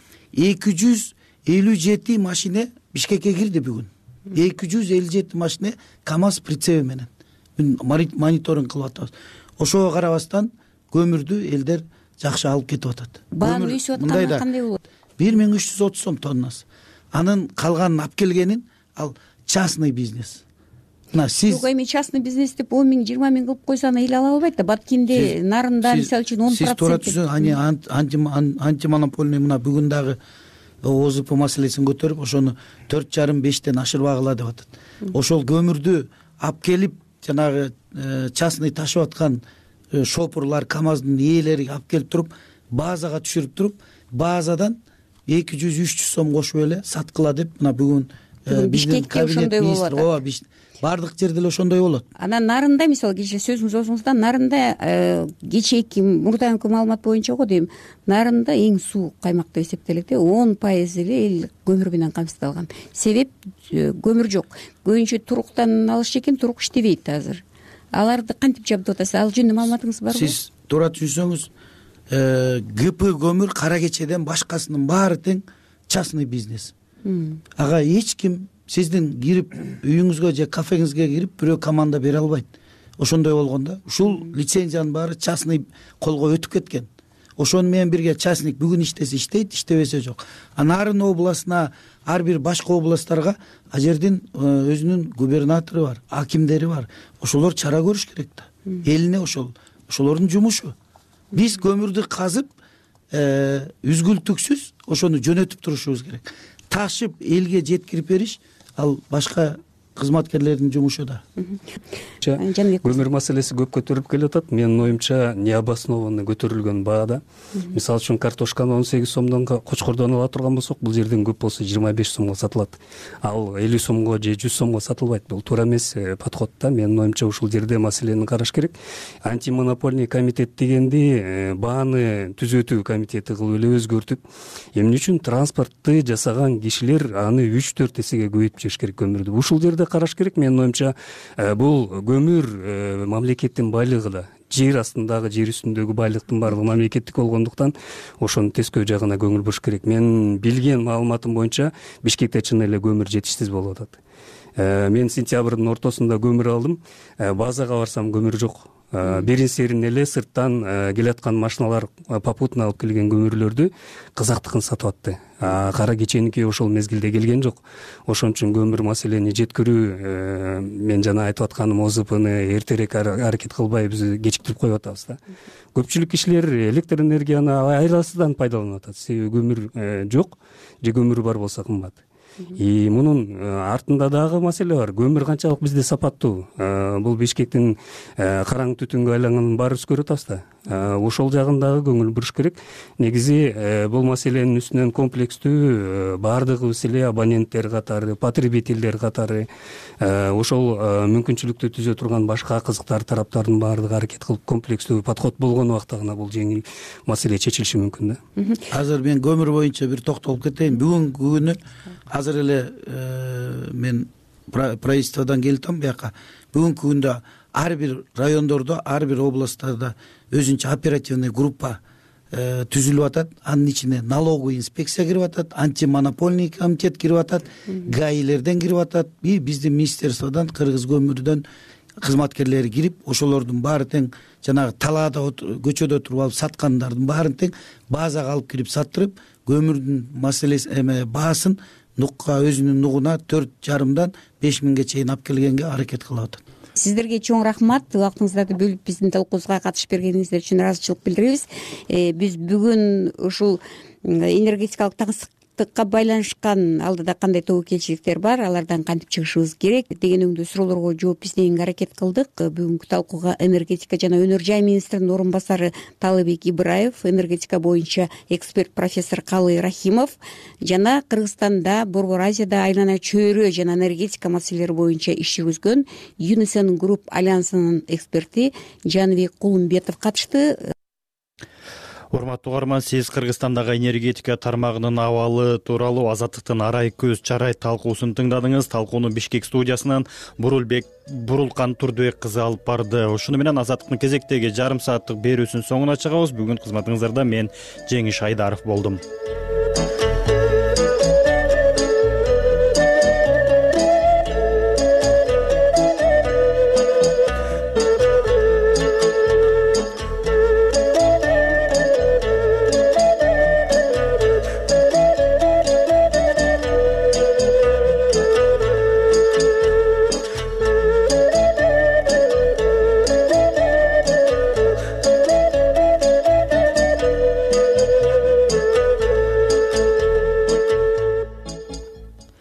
257 машина Бишкекке кирди бүгүн. 257 машина КАМАЗ прицеби менен. Мониторинг кылып атабыз. Ошого карабастан көмүрдү элдер жакшы алып кетип атат. Бааны өсүп атканы кандай болот? 1330 сом тоннасы. Анын калганын алып келгенин ал частный бизнес. Мына сиз эми частный бизнес деп 10 миң, 20 миң кылып койсо аны эл ала албайт да. Баткенде, нарында мисалы үчүн 10%. Сиз туура түшүнүңүз, антимонополный мына бүгүн дагы ОЗП маселесин көтөрүп, ошону 4,5-5тен ашырбагыла деп атат. Ошол көмүрдү алып келип, жанагы частный ташып аткан шопурлар, КАМАЗдын ээлери алып келип туруп, базага түшүрүп туруп, базадан 200-300 сом кошуп эле саткыла деп, мына бүгүн биздин кабинет министри, бардык жерде эле ошондой болот. Анан нарында, мисалы кечээ сөзүңүз болсоңузда, нарында кечээки мурдайкы маалымат боюнча го дейм, нарында эң суук каймак деп эсептелет, 10% эле эл көмүр менен камсыздалган. Себеп көмүр жок. Көбүнчө туруктан алыш экен, турук иштебейт азыр. Аларды кантип жабдып атасыз? Ал жөнүндө маалыматыңыз барбы? Сиз туура түшүнсөңүз, ГП көмүр кара кечеден башкасынын баары тең частный бизнес. Ага эч ким сиздин кирип үйүңүзгө же кафеңизге кирип бирөө команда бере албайт. Ошондой болгондо ушул лицензиянын баары частный колго өтүп кеткен. Ошону менен бирге частник бүгүн иштесе иштейт, иштебесе жок. Нарын областына, ар бир башка областтарга а жердин өзүнүн губернатору бар, акимдери бар. Ошолор чара көрүш керек да. Элине ошолордун жумушу. Биз көмүрдү казып, үзгүлтүксүз ошону жөнөтүп турушубуз керек. Ташып элге жеткирип бериш ал башка кызматкерлердин жумушу да. Көмүр маселеси көп көтөрүлүп келатат. Менин оюмча необоснованно көтөрүлгөн баада. Мисалы үчүн картошканы 18 сомдон Кочкордон ала турган болсок, бул жерден көп болсо 25 сомго сатылат. Ал 50 сомго же 100 сомго сатылбайт. Бул туура эмес подход да. Менин оюмча ушул жерде маселени караш керек. Антимонопольный комитет дегенди бааны түзөтүү комитети кылып эле өзгөртүп, эмне үчүн транспортты жасаган кишилер аны 3-4 эсеге көбөйтүп жибериш керек көмүрдү. Ушул жерде караш керек. Менин оюмча бул көмүр мамлекеттин байлыгы да, жер астындагы, жер үстүндөгү байлыктын баардыгы мамлекеттик болгондуктан ошону тескөө жагына көңүл буруш керек. Мен билген маалыматым боюнча Бишкекте чын эле көмүр жетишсиз болуп атат. Мен сентябрдын ортосунда көмүр алдым. Базага барсам көмүр жок. Берин серин эле сырттан келаткан машиналар попутно алып келген көмүрлөрдү Казактыкын сатып атты. Кара кеченики ошол мезгилде келген жок. Ошон үчүн көмүр маселени жеткирүү, мен жана айтып атканым ОЗПны эртерээк аракет кылбай биз кечиктирип коюп атабыз да. Көпчүлүк кишилер электр энергияны айрасыдан пайдаланып атат. Себеби көмүр жок, же көмүр бар болсо кымбат. Мунун артында дагы маселе бар. Көмүр канчалык бизде сапаттуу. Бул Бишкектин караң түтүнгө айланганын баарыбыз көрүп атабыз да. Ошол жагындагы көңүл буруш керек. Негизи бул маселенин үстүнөн комплекстүү баардыгыбыз эле абоненттер катары, потребительдер катары ошол мүмкүнчүлүктү түзө турган башка кызыктар тараптардын баардыгы аракет кылып комплекстүү подход болгон убакта гана бул жеңил маселе чечилиши мүмкүн да. Азыр мен көмүр боюнча бир токтолуп кетейин. Бүгүнкү күнү азыр эле мен правительстводон келиптам буяка. Бүгүнкү күндө ар бир райондордо, ар бир областтарда өзүнчө оперативный группа түзүлүп атат. Анын ичине налоговый инспекция кирип атат, антимонопольный комитет кирип атат, ГАИлерден кирип атат, биздин министерстводон, Кыргыз көмүрдөн кызматкерлери кирип, ошолордун баары тең жанагы талаада көчөдө туруп алып саткандардын баарын тең базага алып кирип саттырып, көмүрдүн маселеси баасын нукка өзүнүн нугуна 4,5-5 миңге чейин алып келгенге аракет кылып атат. сиздерге чоң рахмат, убактыңыздарды бөлүп биздин талкуубузга катышып бергениңиздер үчүн ыраазычылык билдиребиз. Биз бүгүн ушул энергетикалык таңсыктыкка байланышкан алдыда кандай тобокелчиликтер бар, алардан кантип чыгышыбыз керек деген өңдүү суроолорго жооп издегенге аракет кылдык. Бүгүнкү талкууга энергетика жана өнөр жай министринин орун басары Талыбек Ибраев, энергетика боюнча эксперт профессор Калый Рахимов жана Кыргызстанда Борбор Азияда айлана чөйрө жана энергетика маселелери боюнча иш жүргүзгөн Юнисон Групп альянсынын эксперти Жаныбек Кулумбетов катышты. Урматтуу угарман, сиз Кыргызстандагы энергетика тармагынын абалы тууралуу Азаттыктын Арай көз чарай талкуусун тыңдадыңыз. Талкууну Бишкек студиясынан Бурулкан Турдубек кызы алып барды. Ушуну менен Азаттыктын кезектеги жарым сааттык берүүсүнүн соңуна чыгабыз. Бүгүн кызматыңыздарда мен Жеңиш Айдаров болдум.